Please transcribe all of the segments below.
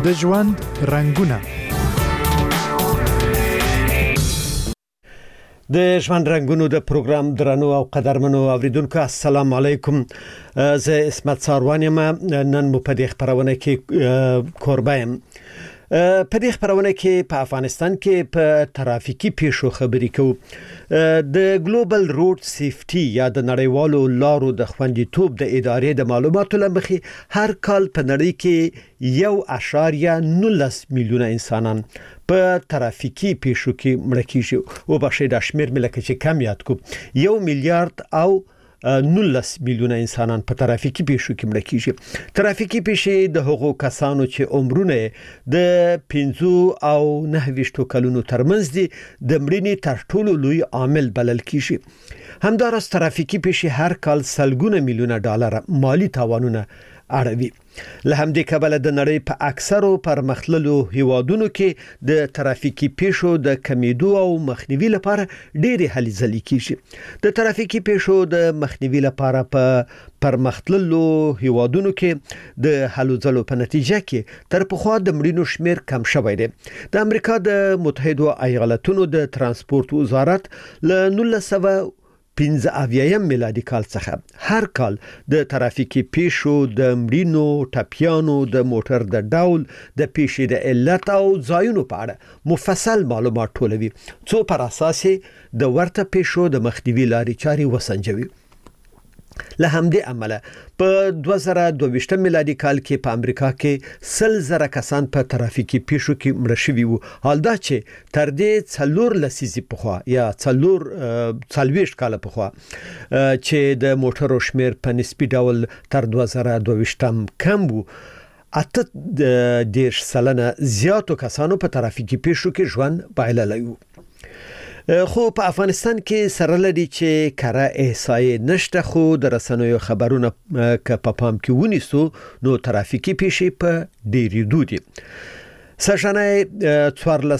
د ژوند رنگونه. د ژوند رنگونو د پروګرام درنو او قدرمنو اوریدونکو السلام علیکم. زه اسمت ساروانیم. نن مو په دې خبرونه کې کوربه یم. په دې خبرونه کې په افغانستان کې په ترافیکي پیښو خبرې کوو. د ګلوبل روډ سیفټي یا د نړیوالو لارو د خوندیتوب د ادارې د معلوماتو لمخې هر کال په نړۍ کې 1.19 میلیونه انسانان په ترافیکي پیښو کې مړه کیږي او بخښي د شمیر ملک چې کم یاد کو 1 میلیارډ او 19 میلیونه انسانان په ترافیکي پیښو کې مړه کیږي. ترافیکي پیښې د هغو کسانو چې عمرونه د 15 او 29 کلونو ترمنځ دي د مړینې تر ټولو لوی عامل بلل کیږي. همدارس ترافیکي پیښې هر کال سلګونه میلیونه ډالر مالی تاوانونه اړوي. له همدې کبله د نړۍ په اکثرو پرمختللو هیوادونو کې د ترافیکي پیښو د کمیدو او مخنیوي لپاره ډېری هلې ځلې کیږي. د ترافیکي پیښو د مخنیوي لپاره په پرمختللو هیوادونو کې د هلو ځلو په نتیجه کې تر پخوا د مړینو شمیر کم شوی دی. د امریکا د متحده ایالاتونو د ترانسپورت وزارت له 1915 میلادي کال څخه هر کال د ترافیکي پیښو د مړینو ټپیانو د موټر د ډول د پیښې د علت او ځایونو په اړه مفصل معلومات ټولوي څو پر اساس د ورته پیښو د مخنیوي لارې چارې وسنجوي. له همدې عمله په 2022 میلادي کال کې په امریکا کې 100,000 کسان په ترافیکي پیښو کې مړه شوي وو. حال دا چې تر دې 4 لسیزې پخوا یا 40 کال پخوا چې د موټرو شمیر په نسبي ډول تر 2022 کم وو، 80% زیاتو کسانو په ترافیکي پیښو کې ژوند بایللی وو. خو په افغانستان کې سره لري چې کره احصایې نشته، خو د رسنیو خبرونه که په پام کې ونیسو نو ترافیکي پیښې په ډېرېدو دي. سږنی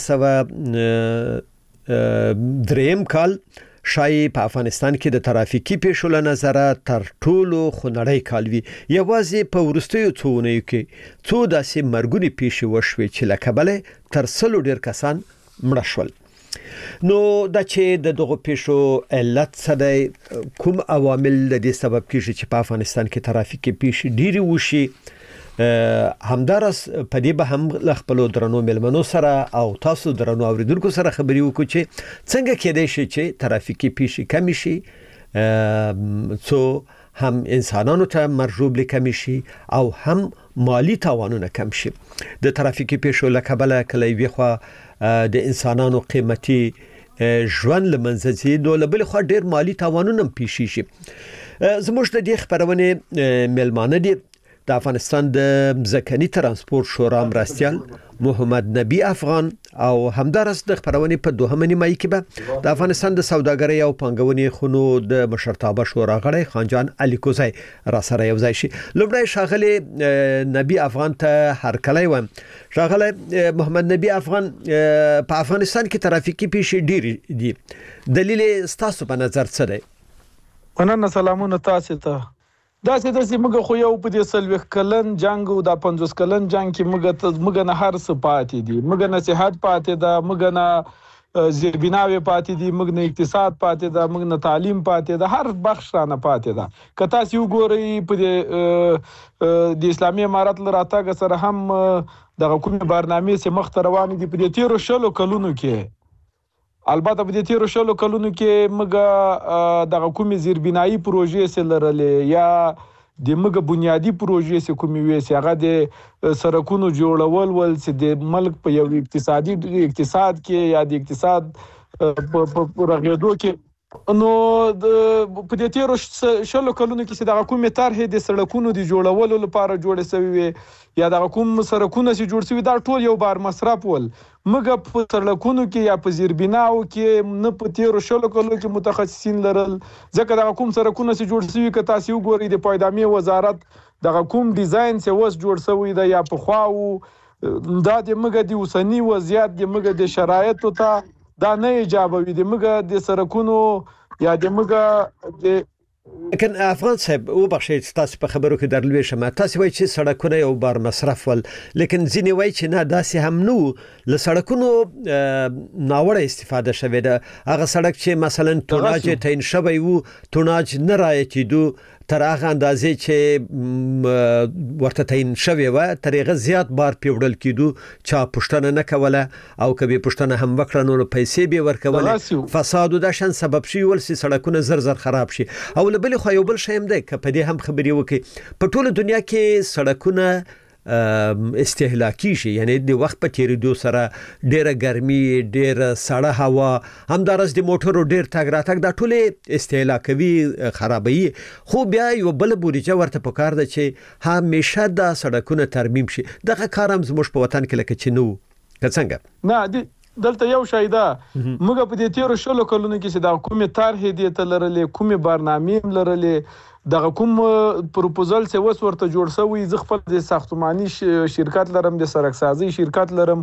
1403 کال شایي په افغانستان کې د ترافیکي پیښو له نظره تر ټولو خونړی کال وي. یوازې په وروستیو څو اونیو کې څو داسې مرګونې پیښې وشوې چې له کبله تر 100 ډېر کسان مړه شول. نو دا چې د دغه پیښو علت څه دی، کوم عوامل د دې سبب کیږي چې په افغانستان کې ترافیکي پیښې ډېرې وشي، همدارس په دې به هم خپل درنو ملمنو سره او تاسو درنو اوریدونکو سره خبرې وکړو چې څنګه کېدای شي چې ترافیکي پیښې کم شي، څو هم انسانانو ته مرجوب کم شي او هم مالی تاوانونه کم شي. د ترافیکي پیښو له کبله کله وی خو د انسانانو قیمتي ژوند لمنځه ځي، نو له بل خوا ډېر مالی تاوانونه پیښ شي. زموږ د دې خبرونه ملمانه دي د افغانستان د ځمکني ترانسپورت شورا مرستیال محمد نبی افغان او همدارس د خبرونه په دوهمه نیمایي کې به د افغانستان د سوداګرۍ او پانګونې خونو د مشرتابه شورا غړی خانجان علي کوزی را سره یو ځای شي. لومړی شاغلی نبی افغان ته هرکلی وایم. شاغلی محمد نبی افغان، په افغانستان کې ترافیکي پیښې ډېرې دي، دلیل ستاسو په نظر څه دی؟ مننه، سلامونه تاسو ته. داسې موږ خو یو په دې 40 کلن جنگ او د 50 کلن جنگ کې موږ نه هر څه پاتې دي، موږ نه صحت پاتې ده، موږ نه زیربناوي پاتې دي، موږ نه اقتصاد پاتې ده، موږ نه تعلیم پاتې ده، هر بخش رانه پاتې ده. که تاسو وګورئ په د اسلامي امارت لراتګ سره هم د حکومت برنامې سه مخ روان دي په دې 13 کلونو کې. البته په دې 13 کلونو کې موږ د حکومت زیربنایی پروژې سره لرلې یا د موږ بنیادی پروژې سره کومې وې چې هغه د سړکونو جوړول ول چې د ملک په یو اقتصاد کې یا د اقتصاد په رغېدو کې. نو په دې 13 کلونو کې چې د حکومت طرحې د سړکونو د جوړولو لپاره جوړې شوې وي یا د حکومت سړکونه چې جوړ شوي دا ټول یو بار مصرف ول. موږ په سړکونو کې یا په زیربناو کې نه په 13 کلونو کې متخصصین لرل، ځکه د حکومت سړکونه چې جوړ شوي که تاسو وګورئ د پایدامي وزارت د حکومت ډیزاین چې وس جوړ شوی دی یا په خواو دا د موږ د اوسنی وضعیت د موږ د شرایطو ته دا نه ایجابوي. د موږ د سړکونو یا د موږ د لیکن افغان صاحب وبخښئ تاسو په خبرو کې درلوي شمه تاسو وایي چې سړکونه یو بار مصرف ول لیکن ځینې وایي چې نه داسې هم نو له سړکونو ناوړه استفاده شوې ده هغه سړک چې مثلا توناج تعین شوی وو توناج نه راځيدو تر هغه اندازې چې ورته تعین شوی و تر هغه زیات بار پیوړل کیدو چا پښتنه نه کوله او کبي پښتنه هم وکړه نو پیسې به ورکول فساد د شان سبب شي ول سي سړکونه زر خراب شي او بل خو یو بل شیم ده ک په دې هم خبري وکي په ټوله دنیا کې سړکونه استهلاکي شي یعنی د وخت په تیریدو سره ډیره ګرمي ډیره سړه هوا همدارس د موټرو ډیر تګ راتګ د ټوله استهلاکوي خرابوي خو بیا یو بل بودیجه ورته پکار ده چې همیشه د سړکونو ترمیم شي دغه کار هم زموږ په وطن کې لکه چې نو څنګه نه دلته یو شای ده موږ په دې تیر شلو کلونو کې چې د حکومت طرحې دي ته لرلې کومه برنامې لرلې دغه کوم پروپوزل څه وس ورته جوړ شوی ز خپل د ساختماني شرکت لرم د سړک سازي شرکت لرم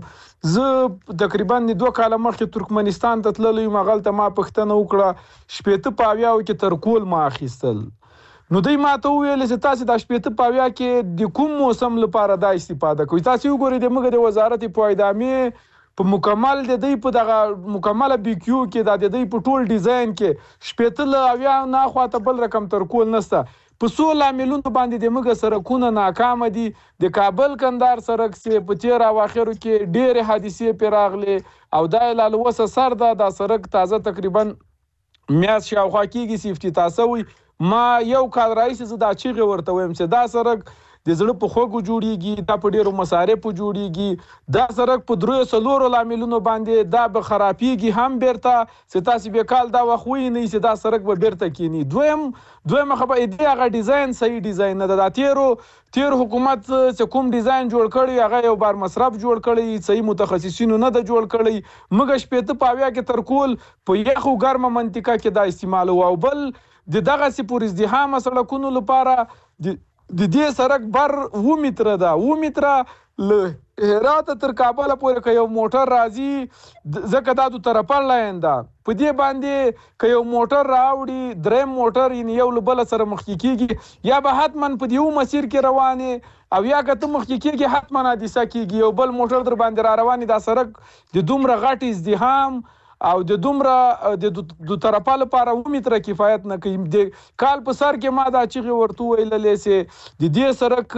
ز تقریبا 2 کال مخکې ترکمنستان ته تللی مغلطه ما پښتنه وکړه شپېته پاویاو کې تر کول ما اخیستل نو دوی ما ته ویل چې تاسو د شپېته پاویا کې د کوم موسم لپاره د استفاده کوئ تاسو وګورئ د موږ د وزارت پایدامي په مکمل د دې په دغه مکمله بي کیو کې د دې په ټول ډیزاین کې شپېتل اویا نه خواته بل رقم تر کول نسته په 16 میلیون باندې د موږ سرکونه ناکام دي د کابل کندهار سرک سي په تیر اواخرو کې ډېر حادثې پیراغلي او د لالوسه سر د سرک تازه تقریبا میاس شاوخوا کېږي سیفټي تاسو ما یو کال رئیس زدا چیغه ورته ويم چې دا سرک د زړه په خوګو جوړیږي دا په ډیرو مصارفو جوړیږي دا سرک په 3 لاملونو باندې دا به خرابيږي هم بیرته ستاسو به کال دا وخوي نه چې دا سرک به بیرته کینی دویم خبره دی هغه ډیزاین صحیح ډیزاین نه دا تیر حکومت چې کوم ډیزاین جوړ کړی هغه یو بار مصرف جوړ کړی صحیح متخصصینو نه د جوړ کړی مګ شپېته پاویا کې تر کول په یخو ګرمه منطقه کې دا استعمال او بل د دغه سپور ازدحام سړکونو لپاره د دې سرک بر 2 متره ده 2 متره له هرات تر کابل پورې یو موټر راځي زکه دا د طرفه لاین ده په دې باندې یو موټر راوړي دریم موټر یو بل سره مخ کیږي یا به حتمن په دیو مسیر کې روانه او یا که ته مخ کیږي حتمن حادثه کیږي یو بل موټر در باندې را رواني دا سرک د دومره غټ ازدحام او د دومره د طرفه لپاره 2 متره کفایت نه کوي د کال په سر کې ما دا چیغه ورته ویللې سي د دې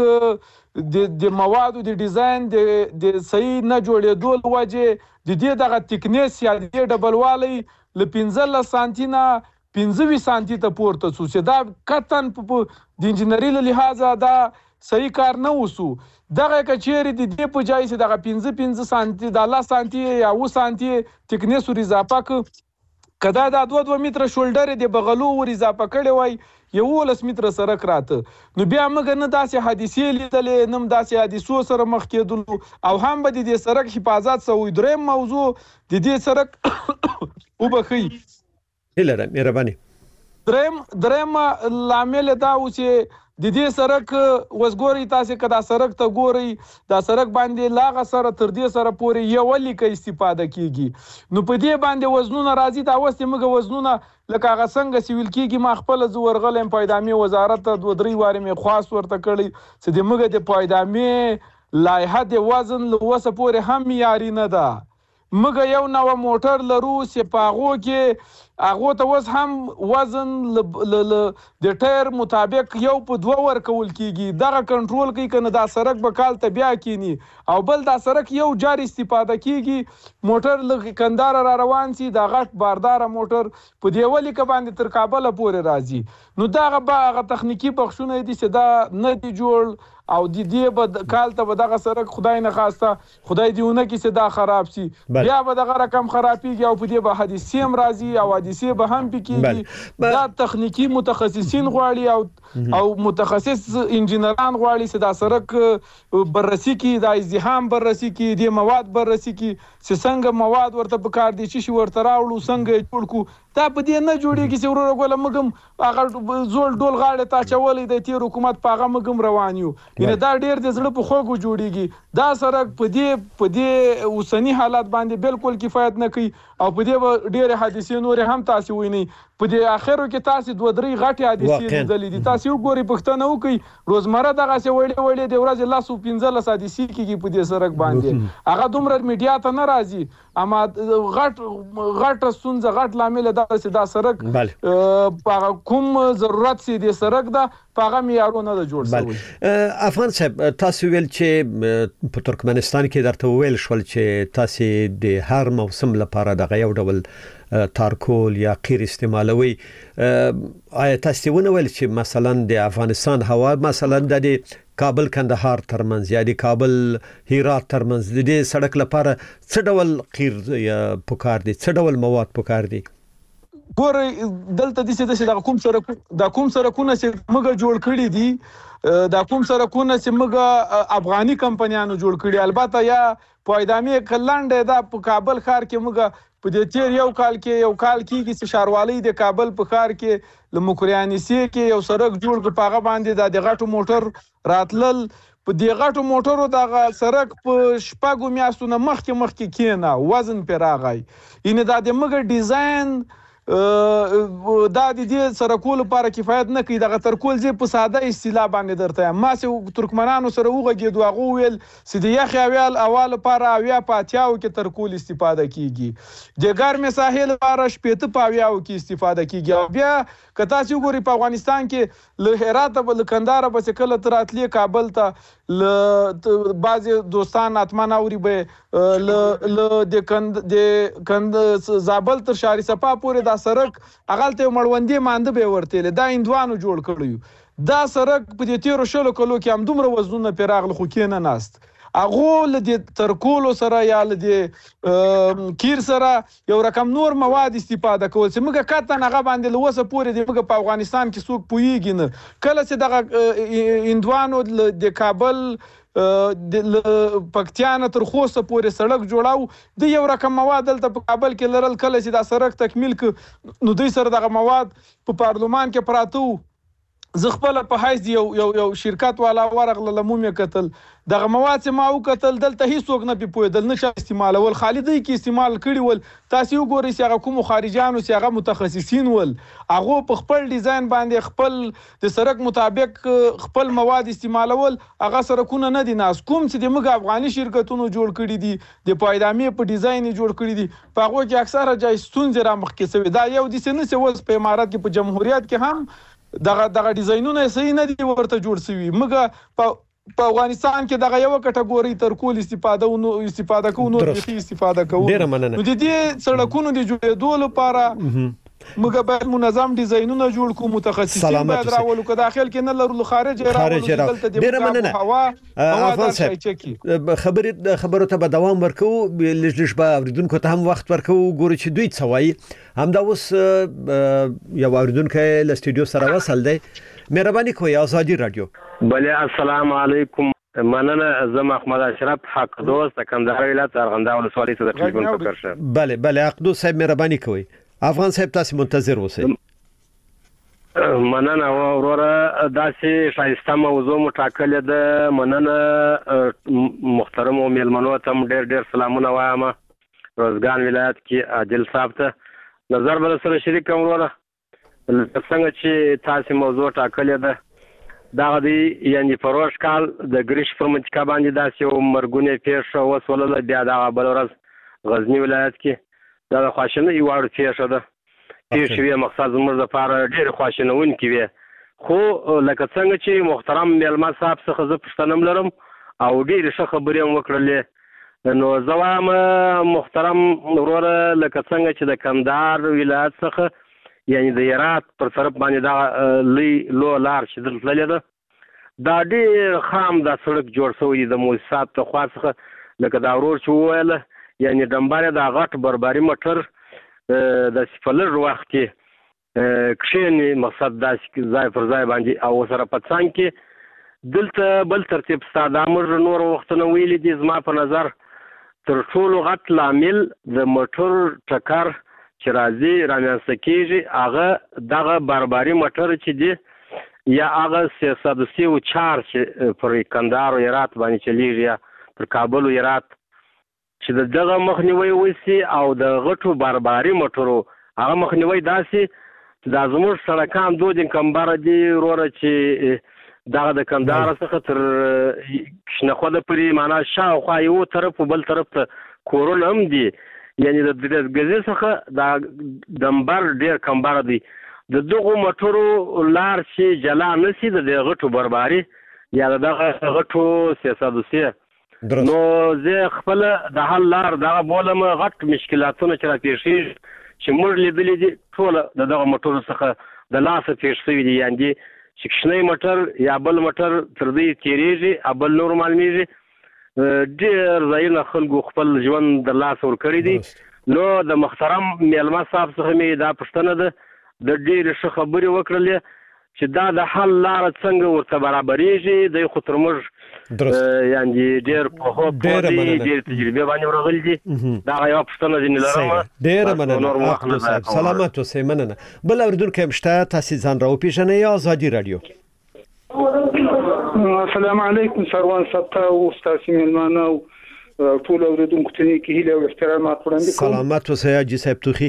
سرک د موادو د ډیزاین د صحیح نه جوړېدو لوجه د دې دغه تکنیس یا د ډبلوالي ل 15 سانتي نه 15 سانتي ته پورته سو چې دا کتن د انجنیری له لحاظه دا صحیح کار نه وسو دغه کچېری د دې په ځای چې دغه 15 سانتي د 10 سانتي یا 2 سانتي تکنیس ور اضافه کدا دا 2 متره شولډر د بغلو ور اضافه کړي وای 11 متره سرک راته نو بیا موږ نه داسې حادثې لیدلې نم داسې حادثو سره مخ کېدل او هم به د دې سرک حفاظت سوی دریم موضوع د دې سرک وبخي هلره مهرباني دریم لامل دا و چې د دې سرک وسګوري تاسو کدا سرک ته ګوري دا سرک باندې لاغه سره تر دې سره پورې یو لیکه استفاده کیږي نو په دې باندې وزنونه راځي دا وسته موږ وزنونه لکه هغه څنګه سیویل کیږي ما خپل زورغلم پایدامي وزارت ته 2-3 واره می خاص ورته کړی چې د موږ د پایدامي لایحه د وزن لوسه پورې هم معیاري نه ده موږ یو نو موټر لرو چې پاغو کې هغه ته وس هم وزن د ټایر مطابق یو په 2 ور کول کیږي دغه کنټرول کوي کنه دا سرک به کال ته بیا کینی او بل دا سرک یو جاری استفاده کیږي موټر ل کندهار را روان سي دا غټ باردار موټر په دیولې ک باندې تر کابل پورې راځي نو دا هغه تخنیکی بخښونه دي چې دا نه دی جوړ او د دې به کال ته به دغه سرک خدای نه خواسته خدای دیونه کې چې دا خراب سي بیا به دغه رقم خرابيږي او په دې به حادثې هم راځي او حادثې به هم پکېږي دا تخنیکی متخصصین غواړي او متخصص انجنیران غواړي چې دا سرک بررسي کوي دا ازدحام بررسي کوي د مواد بررسي کوي چې څنګه مواد ورته پکار دي چې ورته راوړو څنګه جوړ کو دا په دې نه جوړیږي چې ورور غوله مګم هغه زول ډول غاړه تا چولې د تیر حکومت پاغه مګم روان یو ینه دا ډیر د زړه په خوګو جوړیږي دا سرک په دې اوسنی حالات باندې بالکل کفایت نه کوي او په دې ډیر حادثې نور هم تاسو ویني په دې اخرو کې تاسو 2-3 غټي حادثې لیدلې دي تاسو وګورئ پښتنه وکي روزمره دغه څه وړې د ورځې 15 حادثې کېږي په دې سړک باندې هغه دومره میډیا ته نه راځي اما غټ ستونزه غټ لامل دا سړک کوم ضرورت سي د سړک دا هغه معیارونه د جوړ شوی افغان صاحب تاسو ویل چې په ترکمنستان کې درته ویل شول چې تاسو د هر موسم لپاره د یو ډول تارکول یا قیر استعمالوي آیا تاسو ونویل چې مثلا د افغانستان هوا مثلا د کابل کندهار ترمنځ یا د کابل هرات ترمنځ د دې سړک لپاره څه ډول قیر یا پکار دي څه ډول مواد پکار دي ګورې دلته د کوم سرکونه چې موږ جوړ کړی دي دا کوم سرکونه چې موږ افغاني کمپنیانو جوړ کړي البته یا پایدامي کلانډه دا په کابل ښار کې موږ په دې تیر یو کال کېږي چې ښاروالۍ د کابل په ښار کې لمکریانسي کې یو سړک جوړ کړ په هغه باندې د غټو موټر راتلل په دې غټو موټرو د سړک په شپږو میاشتو نه مخکې کېنه وزن پې راغی یعنې دا د موږ ډیزاین دا د دې سرکول لپاره کفایت نه کوي دغه ترکول زی په ساده اصطلاح باندې درته ما چې ترکمنانو سره وغږېدو هغه ویل چې د یخ اول لپاره اویا پاتیاو کې ترکول استفاده کیږي د ګرمې ساحل لپاره شپېته پاویاو کې استفاده کیږي او بیا که تاسو وګورئ په افغانستان کې له هرات له کندهار به کله تر اتلی کابل ته بعضی دوستان اتمن اوري به د کند زابل تر شهر صفا پورې دا سړک اغلته مړوندې مانده به ورته دا اندوانو جوړ کړیو دا سړک په دې 13 کلو کې هم دومره وزنونه پیراغله خو کې نه ناست اغه ل دې ترکولو سره یا ل دې کیر سره یو رقم نور مواد استفاده کول چې موږ کاته نه باندې لوسه پورې د موږ په افغانستان کې څوک پویږي نه کله چې دغه اندوانو د کابل د پکتیان تر خوسته پورې سړک جوړاو د یو رقم مواد دلته په کابل کې لرل کله چې دا سړک تکمیل ک نو دوی سره دغه مواد په پارلمان کې پراتو زه خپل په حیث یو شرکت والا ورغله لمومه قتل دغه مواد چې ما وکتل دلته هیڅوک نه پوهېدل نه چې استعمالول خالدی کې استعمال کړي ول تاسو وګورئ چې هغه کوم خارجيانو چې هغه متخصصین ول هغه په خپل ډیزاین باندې خپل د سرک مطابق خپل مواد استعمالول هغه سرکونه نه دي ناس کوم چې د موږ افغاني شرکتونو جوړ کړي دي د پایدامي په ډیزاین جوړ کړي دي په هغه کې اکثره ځای ستونزې را مخ کې سوي دا یو د سنې سوس په امارات کې په جمهوریت کې هم دغه ډیزاینونه صحیح نه دي ورته جوړ شوي موږ په افغانستان کې دغه یو کټګوري ترکول استفاده کوو نو د استفاده کوو نو د دې سړکونو د جوړېدو لپاره موږ باید منظم ډیزاینونه جوړ کوو متخصصین باید راولو که داخل کې نه لرو خارج راولو ډیره مننه افغان صاحب خبرو ته به دوام ورکو لږ به اوریدونکو ته هم وخت ورکو ګورو چې دوی څه وایي همدا اوس یو اوریدونکی له سټوډیو سره وصل دی مهرباني کوئ آزادی رادیو بله السلام علیکم مننه زه محمد اشرف حق دوست کندهار ولایت ارغنداو ولسوالۍ څخه تلیفون فکر شم بله حق دوست صاحب مهرباني کوئ افغان صاحب تاسو منتظر اوسئ مننه وروره داسې ښایسته موضوع مو ټاکلې ده مننه محترمو میلمنو ته ډېر سلامونه وایم روزګان ولایت کې عادل صاحب ته نظر به سره شریک کوم وروره څنګه چې تاسو موضوع ټاکلې ده دغه دی یعنی پروش کال د ګریش پر منطقه باندې داسې یو مرګونې پیښه وسوله بیا دغه بل ورځ غزنی ولایت کې دا د خواشینۍ وړ پیښه ده پیښه وی مقصد زموږ لپاره ډېر خواشینونکې وي خو لکه څنګه چې محترم میلمه صاحب څخه زه پوښتنه لرم او ډېرې ښه خبرې هم وکړلې نو زه وایم محترم وروره لکه څنګه چې د کندهار ولایت څخه یعنی د هرات پر طرف باندې دا لوی لو لار چې دلته تللې ده دا ډېر خام دا سړک جوړ شوی دی د موسسات له خوا څخه لکه دا ورور چې وویله یعنی ډمبر دا غټ بربري موټر د په لږ وخت کې کښېني مقصد داسې ځای پر ځای باندې او سره په څنګ کې دلته بل ترتیب ستا دا موږ نور وختونه ویلي دي زما په نظر تر ټولو غټ لامل د موټر ټکر چې راځي رامنځته کېږي هغه دغه بربري موټر چې دی یا هغه 304 چې پر کندهار او هرات باندې چلیږي یا پر کابل او هرات چې دغه مخنیوي وشي او د غټو بربري موټرو هغه مخنیوي داسې دا زموږ سړکان دود کمبر دي وروره چې دغه د کندهار څخه تر شنخوده پورې معنا شاوخوا یو طرف او بل طرف ته کورونه هم دي یعنی د ګزې څخه دا دمبر ډېر کمبر دی د دغو موټرو لار چې جلا نشي د غټو برباري یا دغه غټو سیاسي نو زه خپل د حل لار دغه بولم غټ مشکلاتونه چې راپېښېږي چې موږ لیدلې دي ټول دغه موټرو څخه د لاسه پېښ شوي دي یعنې چې کښنی موټر یا بل موټر تر دې تېرېږي بل نور معلومېږي ډېر ځایونه خلکو خپل ژوند د لاسه ورکړی دی نو د محترم میلمه صاحب څخه مې دا پوښتنه ده د ډېرې ښه خبرې وکړلې چې دا د حل لاره څنګه ورته برابرېږي دی خو تر موږ یعنې ډېر پوهه دی ډېرې تجربې باندې ورغلي دي دغه یوه پوښتنه ځینې لرمه ډېره مننه عبدالصاحب سلامت اوسئ مننه بل اورېدونکی هم شته تاسې ځان راوپېژنئ ازادي راډیو السلام علیکم سروان صاحب ته او ستاسې مېلمانه او ټول اورېدونکو ته نیکې هیلې او احترامات وړاندې کوم سلامت اوسئ حاجي صاحب توخي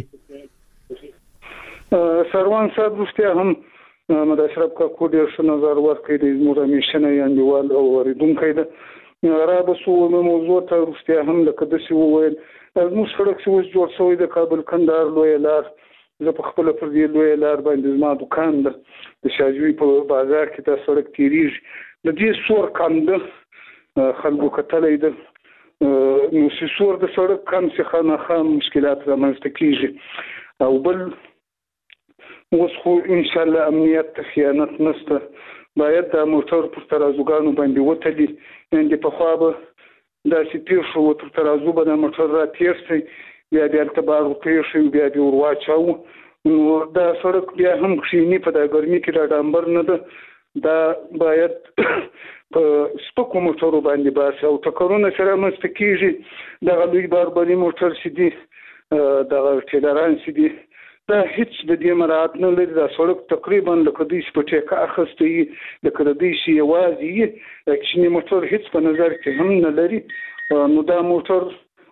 سروان صاحب رښتیا هم مد اشرف کاکو ډېر ښه نظر ورکړی دی زموږ همیشنی انډیوال او اورېدونکی ده را به سو موضوع ته رښتیا هم لکه داسې وویل زموږ سړک چې اوس جوړ شوی د کابل کندهار لویه لار زه په خپله پر دې لویه لار باندې زما دوکان ده د شاجوي په بازار کې دا سړک تېرېږي د دې سور کم ده خلکو کتلی ده نو چې سور د سړک کم چې خامخا مشکلات رامنځته کېږي او بل اوس خو انشاءالله امنیت ته خیانت نشته باید دا موټر پر ترازوګانو باندې وتلي یعنې پخوا به داسې تېر شو تر ترازو به دا موټر را تېر شي بیا دې هلته بار وپرېښوي بیا دې ور واچوو نو دا سړک بیا هم کښېني په دا ګرمي کې دا ډامبر نه ده دا باید په سپکو موټرو باندې باسي او ټکرونه چې رامنځته کېږي دغه لوی باربري موټر چې دي دغه ټیلران چې دي دا هیڅ د دې مراعات نه لري دا سړک تقریبا لکه دوی په ټیکه اخیستی وي لکه د دوی چې یوازې وي کښني موټر هیڅ په نظر کې هم نه لري نو دا موټر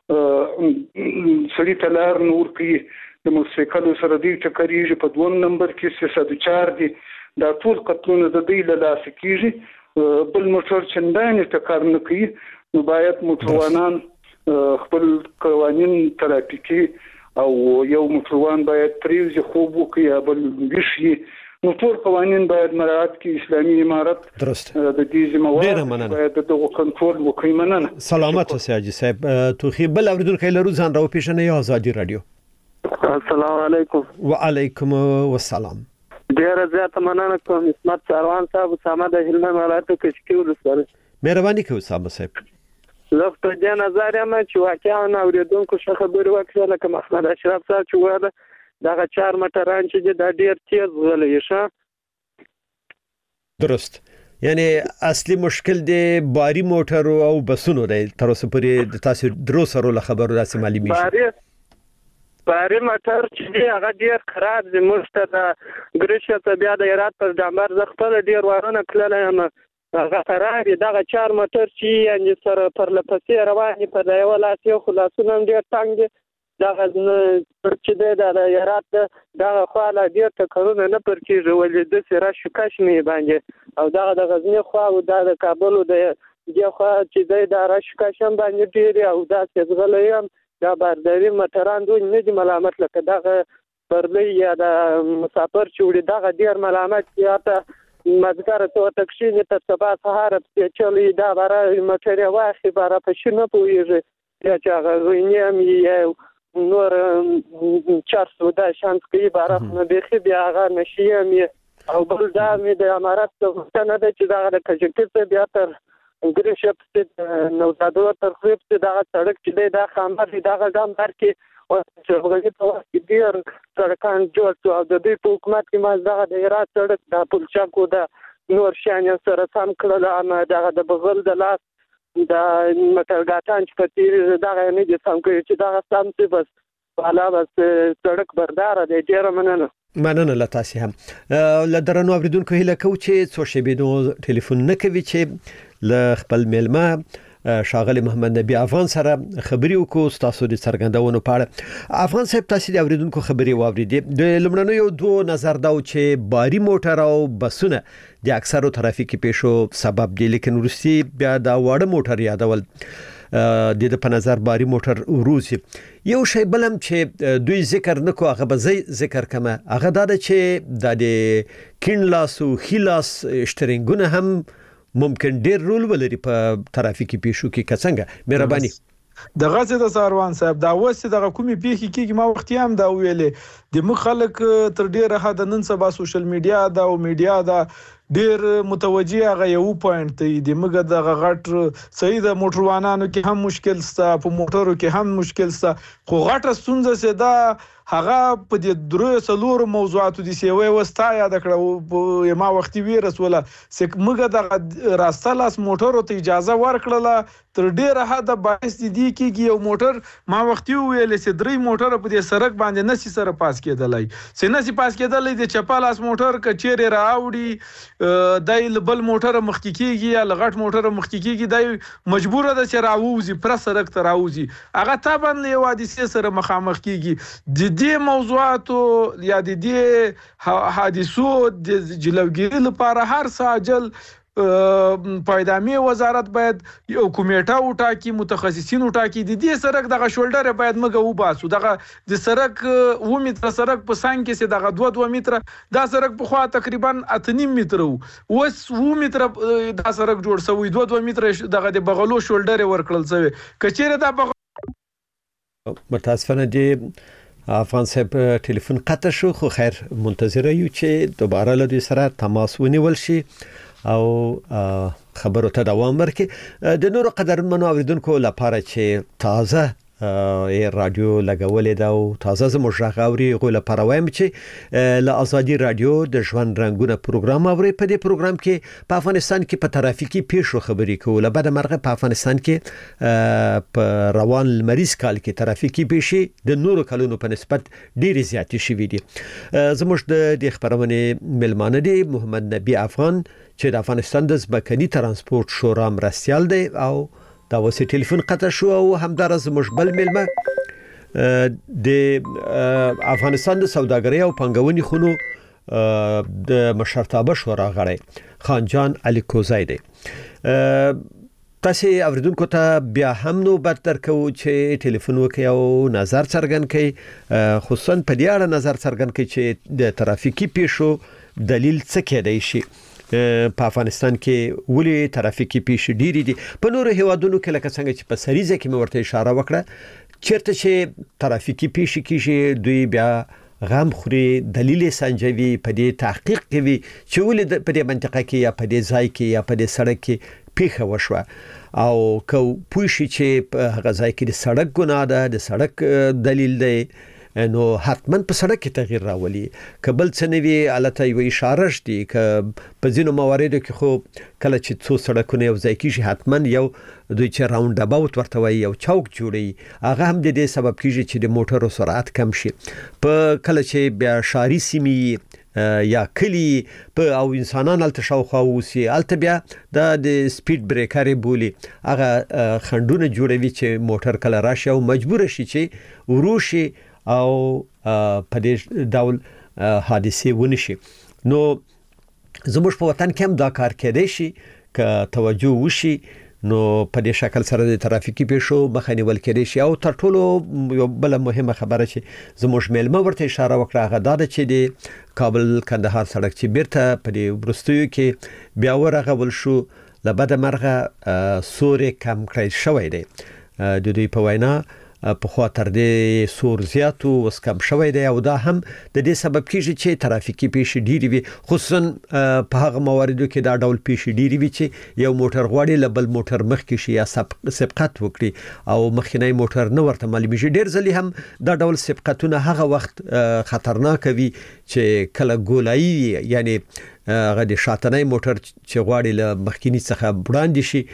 سړي ته لار نه ورکوي د موټرسایکلو سره دوی ټکرېږي په 2 نمبر کې 304 دي دا ټول قتلونه د دوی له لاسه کېږي بل موټر چندانې ټکر نه کوي نو باید موټروانان خپل قوانین ترافیکي او یو موټروان باید پریوزي خوب وکړي یا بل ویښ وي نو ټول قوانین باید مراعات کړي اسلامي امارت د دې ذمہوار باید دغه کنټرول وکړي مننه سلامت اوسئ حاجي صاحب توخي بل اورېدونکی لرو ځان راوپېژنئ ازادي راډیو السلام علیکم وعلیکم السلام ډېره زیاته مننه کوم عصمت سروان صاحب اسامه د هلمند ولایت کشکي ولسوالۍ مهرباني کوئ اسامه صاحب زه په دې نظر یم چې واقعا اورېدونکو ښه خبرې وکړې لکه محمد اشرف صاحب چې ویله دغه 4 موټران چې دي دا ډېر تیز غلی ښه درست یعنی اصلي مشکل دی باري موټرو او بسونو دی تر اوسه پورې د تاسو درو سره له خبرو داسې معلومیږي باري موټر چې دی هغه ډېر خراب دی موږ ته د ګریشیا ته بیا د هرات پر ډامبر زه خپله ډېر وارونه تللی یم هغه خراب دي دغه 4 موټر چې یعنې سره پرله پسې روان دي په د یوه لاس یو خو لاسونه هم ډېر تنګ دي دغه چې دی د هرات دغه خوا لا ډېر ټکرونه نه پر کېږي ولې داسې رش کش مې باندې او دغه د غزني خوا او دا د کابل د دې خوا چې دی دا رش کش هم باندې ډېر او داسې ځغلی هم دا بارداري موټران دوی نه دي ملامت لکه دغه پرلی یا د مسافر چې وړي دغه ډېر ملامت یا ته مزګره ته ورته کښېني تر سبا سهاره پېچلی دا باره موټر یې واخلي باره په شي نه پوهېږي یا چې هغه روینې هم یا نور چرس و دا شانس کوي باره خو نه بیخي بیا هغه نشي هم او بل دا مې د امارت غوښتنه ده چې دغه د کجکي څخه بیا تر ګریشیا پسې نوزادو تر خوی پسې دغه سړک چې دی دا خامر دی دغه ډامبر کې چې په وخت کې ډېر سړکان جوړ شو او د دوی په حکومت کې ما دغه د هرات سړک د پلچکو د نور شیان سره سم کړل اما دغه د بغل د لاس د موټرګاټان چې په تېرېږي دغه یې نه دي سم کړي چې دغه سم شي بس والا بس سړک برداره دی ډېره مننه له تاسې هم له درنو اورېدونکو هیله کوو چې څو شېبې نو ټلیفون نه کوي چې له خپل میلمه شاغلی محمد نبی افغان سره خبري وکړو تاسو د څرګندونو په اړه. افغان صاحب تاسو د اوریدونکو خبري واوریدې. د لمړنیو یو دوه نظر دا چې باری موټر او بسونه د اکثرو ترافیکي پیښو سبب دي، لیکن ورستی بیا دا واړه موټر یادول د په نظر باری موټر وروزي. یو شی بلم چې دوی ذکر نکو هغه به ذکر کمه هغه دا چې د کینلاس او خلاص شترنګونه هم ممکن ډیر رول ولري په ترافیکي پیښو کې. څنګه مهرباني د غزه د ساروان صاحب دا وسه د کومي پیخي کې ما وخت هم دا ویلې د مخ خلک تر ډیره حد نن سبا سوشل میډیا دا او میډیا دا ډیر متوجي هغه یو پوینټ دی د مګه د غټ صحیح د موټروانانو کې هم مشکل ستا په موټرو کې هم مشکل ستا خو غټه ستونزه سه دا هغه په دې درو سلور موضوعاتو دي سیوي وستا یاد کړو ما وختي وی رسوله سک مګه د راسته لاس موټرو ته اجازه ورکړله تر ډیره حد باعث دي کې یو موټر ما وختي ویل سي درې موټر په دې سړک باندې نسی سره پاس کېدلای سينسي پاس کېدلای د چپالاس موټر کچېره راوړي دای بل موټر مخکیږي یا لغټ موټر مخکیږي دای مجبور ده چې راووزي پر سړک ته راووزي هغه تابن له حادثه سره مخامخ کیږي د دې موضوعاتو یا د دې حادثو د جلوګیری لپاره هر ساجل پایدامي وزارت باید یو کمیټه وټاکي متخصصین وټاکي د دې سړک دغه شولډر باید مګه وباسو دغه د سړک 2 متر سړک په سان کې سي دغه 2 متر دا سړک په خوا تقریبا 8 متر وس 2 متر دا سړک جوړ شوی 2 متر دغه د بغلو شولډر ورکړل شوی کچېره دا متاسفانه دی افغان صاحب ټلیفون قطع شو خو خیر منتظر یو چې دوباره له دوی سره تماس ونیول شي او خبرو ته دوام ورکړي. د نورو قدرمنو اوریدونکو لپاره چې تازه رادیو لګولې دا او تازه زموږ راغوري غو لپاره وایم چې له ازادي رادیو د ژوند رنگونه پروګرام اوري. په دې پروګرام کې په افغانستان کې په ترافیکي پیښو خبري کوله. بعد مرغه په افغانستان کې په روان مریض کال کې ترافیکي پیښې د نورو کلونو په نسبت ډېر زیات شوي دي. زموږ د خبرونه ملمانه دي محمد نبی افغان چې د افغانستان د ځمکني ترانسپورت شورا مرستيال دی او دا وسه ټلیفون قطع شو او همدارس مشبل ملمه د افغانستان د سوداګرۍ او پنګونې خونو د مشرتابه شورا غړی خان جان علي کوزای دی. تاسو اوریدونکو ته بیا هم نوبت درکو چې ټلیفون وکړي او نظر څرګند کړي خصوصا په دې اړه نظر څرګند کړي چې د ترافیکي پیښو دلیل څه کېدای شي. په افغانستان کې ولې ترافیکي پیښې ډېری دي. په نورو هیوادونو کې لکه څنګه چې په سریزه کې مې ورته اشاره وکړه چیرته چې ترافیکي پیښې کیږي دوی بیا غم خوري دلیل سنجوي په دې تحقیق کوي چې ولې په دې منطقه کې یا په دې ځای کې یا په دې سړک کې پیښه وشوه او کو پوښي چې په هغه ځای کې د سړک ګناه ده د سړک دلیل دی نو حتما په سړک کې تغییر راولي. کبل څنوي الته یو اشاره شتي ک په ځینو مواردو کې خو کله چې څو سړکونه یو ځای کېږي حتما یو دوی چې راوند اباوت ورته وي یو چوک جوړي هغه هم د دې سبب کېږي چې د موټرو سرعت کم شي. په کله چې بیا شاري سیمې یا کلی په او انسانان الته شاوخوا وسی الته بیا د سپیډ بریکر بولی هغه خندونه جوړوي چې موټر کله راشي او مجبور شي چې وروشي او په دې ډول حادثه ونشي. نو زموږ په وطن کې هم دا کار کېدای شي ک توجه وشي نو په دې شکل سره د ترافیکي پیښو مخه نیول کېدای شي. او تر ټولو یو بل مهمه خبره چې زموږ ملمه ورته اشاره وکړه هغه دا چې د کابل کندهار سړک چې بیرته په دې ورستیو کې بیا ورغول شو لبد مرغه سورې کم کړی شوی دی. د دوی په وینا په خاطر د سور زیاتو وس کم شوی دی او دا هم د دې سبب کیږي چې ترافیکي پیښې ډېری وي خصوصا په هغه مواردو کې دا ډول پیښې ډېری وي چې یو موټر غواړي لبل موټر مخ کې شي یا سبقت وکړي او مخکینی موټر نه ورته معلومیږي. ډېر ځلې هم دا ډول سبقتونه هغه وخت خطرناک وي چې کله ګولایي یعنی هغه د شاتنۍ موټر چې غواړي له مخکینی څخه وړاندې شي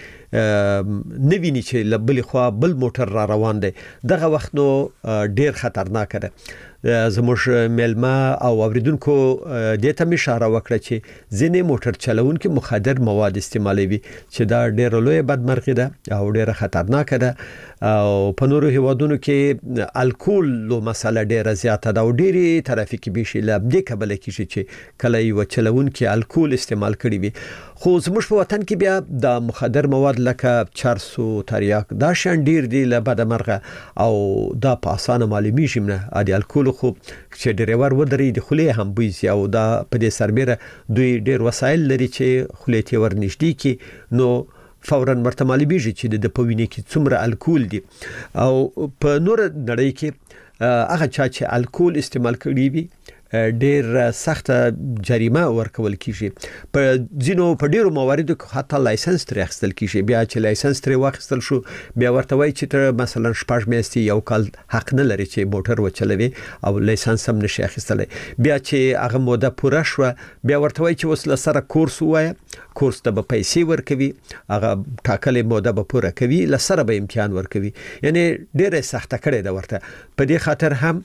نویني چې لبل خو بل موټر را روان دی دغه وخت نو ډیر خطرناک ده. زموږ ملما او اوریدونکو د ته اشاره وکړه چې ځینې موټر چلوونکي مخدر مواد استعمالوي چې دا ډېر لوی بدمرغي ده او ډېر خطرناک ده او په نورو هیوادونو کې الکول لو مسله ډېر زیاته ده او ډېری ترافیکي بیشي لابد کبل کیږي چې کله یو چلوونکي الکول استعمال کړي وي خو زموږ په وطن کې بیا د مخدر مواد لکه چرسو تریاک دا شان ډیر دی له بدمرغه او دا په اسانه معلومیږي نه د الکول خو چې ډریور ودرې د خولې هم بوزي او دا په دې سربېره دوی ډیر وسایل لري چې خولې ته ورنږدې کی نو فورا مرته معلومیږي چې د پوینې کې څومره الکول دی او په نور نړۍ کې هغه چا چې الکول استعمال کړي وي ډیر سخت جریمه ورکول کیږي په ځینو په ډیرو مواردو کې حتی لایسنس ترې اخیستل کیږي بیا چې لایسنس ترې واخیستل شو بیا ورته وایي چې تر مثلا 6 میاشتې یو کال حق نه لري چې موټر وچلوي او لایسنس هم نشي اخیستلی بیا چې هغه موده پوره شو بیا ورته وایي چې وسله سره کورس وایي کورس ته به پیسې ورکوي هغه ټاکلې موده به پوره کوي لسره به امتحان ورکوي یعنی ډیره سخته کړې ده ورته په دې خاطر هم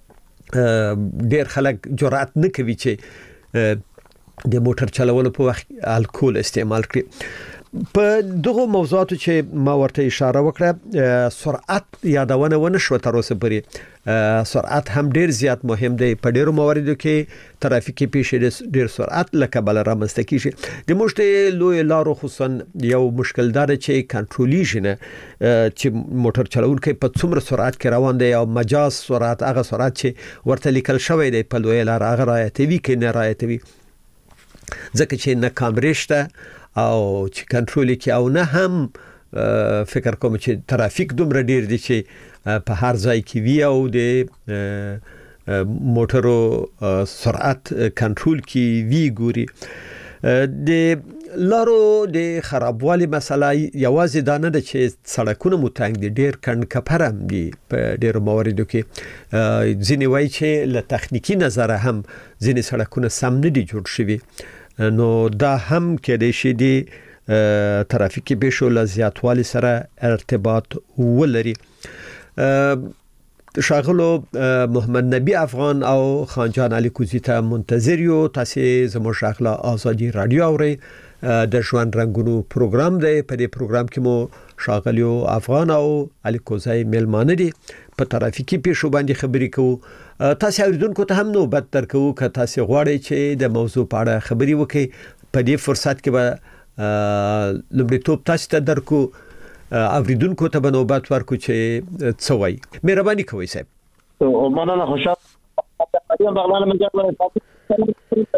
ډیر خلک جرأت نه کوي چې د موټر چلولو په وخت الکول استعمال کړي په دغه موضوعاتو چې ما ورته اشاره وکړه سرعت یادونه ونه شو تر اوسه پورې سرعت هم ډیر زیات مهم دی په ډیرو مواردو کې ترافیکي پیښې ډیر سرعت لکه بل رامنځته کیږي د موږ لوی لارو خصوصا یو مشکل دار چې کنټرولیږي نه چې موټر چلوونکی په څومره سرعت کې روان دی او مجاز سرعت هغه سرعت چې ورته لیکل شوی دی په لوی لار هغه رعایتوي کې نه رعایتوي ځکه چې نه کامرې شته او چې کنټرول کې او نه هم فکر کوم چې ترافیک دومره ډیر دي چې په هر ځای کې وی او د موټرو سرعت کنټرول کې وی ګوري د لارو د خرابوالي مسله یوازې دا نه ده چې سړکونه مو تنګ دي ډیر کڼ کپر هم دي په ډیرو مواردو کې ځینې وایي چې له تخنیکی نظره هم ځینې سړکونه سم نه دي جوړ شوي نو دا هم کېدای شي د ترافیکي پیښو له زیاتوالي سره ارتباط ولري شاغلو محمد نبی افغان او خان جان علي کوزی ته منتظر یو تاسو زموږ شاغله ازادي رادیو اوري د ژوند رنگونو پروګرام دی په دې پروګرام کې مو شاغلیو افغان او علي کوزی ملمانه دي په ترافیکي پیښو باندې خبرې کوو تاسو اوریدونکو ته هم نوبت درکو که تاسو غواړئ چې د موضوع په اړه خبرې وکړئ په دې فرصت کې به لومړیتوب تاسو ته درکو اوریدونکو ته به نوبت ورکو چې څه وایي مهرباني کوئ صاحب مننه خوشحال بغلان مجال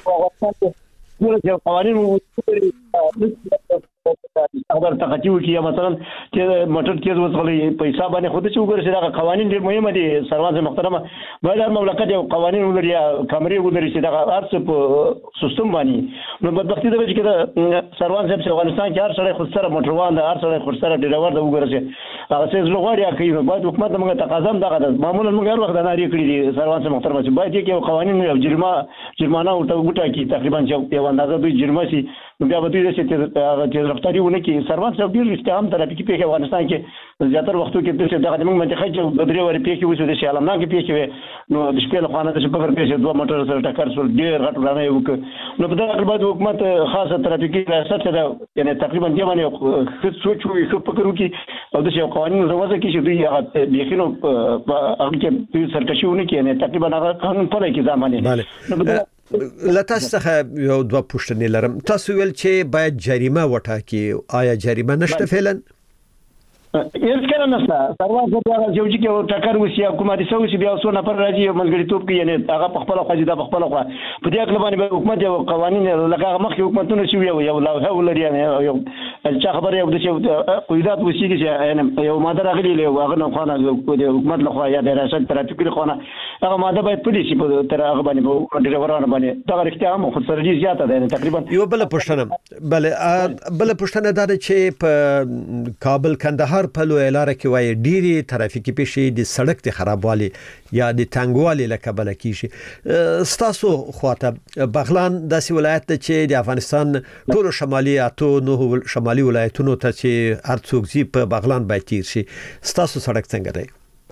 خبر تقاطی وکي یا مثلا چې موټر تیز وځغلي په حساب باندې خود چې وګورئ چې دا قوانين ډېر مهمه دي سروان محترمه باید هر مملکت یو قوانين ولري یا کمرې ولري چې دا هر څه په سیستم باندې نو بدبختي ده چې دا سروان صاحب افغانستان کې هر سړی خود سره موټروان ده هر سړی خود سره ډرایور ده وګورئ چې هغه څه زړه غواړي کوي باید حکومت موږ تقاضا هم دغه معمولا موږ هر وخت ناری کړی دي سروان صاحب محترمه چې باید یو قوانين او جرمانه وټا کی تقریبا یو اندازه دوی جرمه سي نو بیا به دوی چې رفتاری ونه کی سروان صاحب ډیر استعمال ترافیکي پیښه افغانستان کې زیاتره وختو کې دغه موږ منطقه کې بدري ورې پیښه وسو د شالمنا کې پیښه نو د شپې له خوانه د شپږ پیښه دوه موټر سره ټکر سول ډیر غټ رانه یو نو په دغه بعد حکومت خاصه ترافیکي ریاست ده یعنی تقریبا دی باندې سوچ وي خو فکر وکي او د شی قوانين روزه کې چې دوی هغه یقینو هغه کې سرکشيونه کې نه تقریبا هغه قانون په کې ځامنه لتاسو څخه یو دوه پوښتنې لرم تاسو ویل چې باید جریمه وټاکي آیا جریمه نشته فعلا هیڅ کله نشته سروان صاحب هغه چې کې ټکر وسی حکومت سوي بیا څو نفر راځي ملګری توپ کې یعنی هغه په خپل خو د خپل خو په دې اړه باندې حکومت یو قوانين لکه مخکې حکومتونه شوی یو لوحه ولري یو چې خبره یو د قیادت وسی کې یو ماده راغلی له هغه نه خو د حکومت له خو یا د ریاست ترافیکي خو نه هغه ماده باید پولیسي په تر هغه باندې ډرایورانو باندې دا اړتیا هم خو سره زیاته ده تقریبا یو بل پښتنه دا چې په کابل کندهار په لوی لار کې وایي ډيري ترافیکي پیښې د سړک د خرابوالي یا د تنګوالي لکه بل کیږي ستاسو خواته بغلان داسې ولایت ده چې د افغانستان ټول شمالي اتو نو شمالي ولایتونو ته چې هر څوک زی په بغلان باید تیر شي ستاسو سړک څنګه دی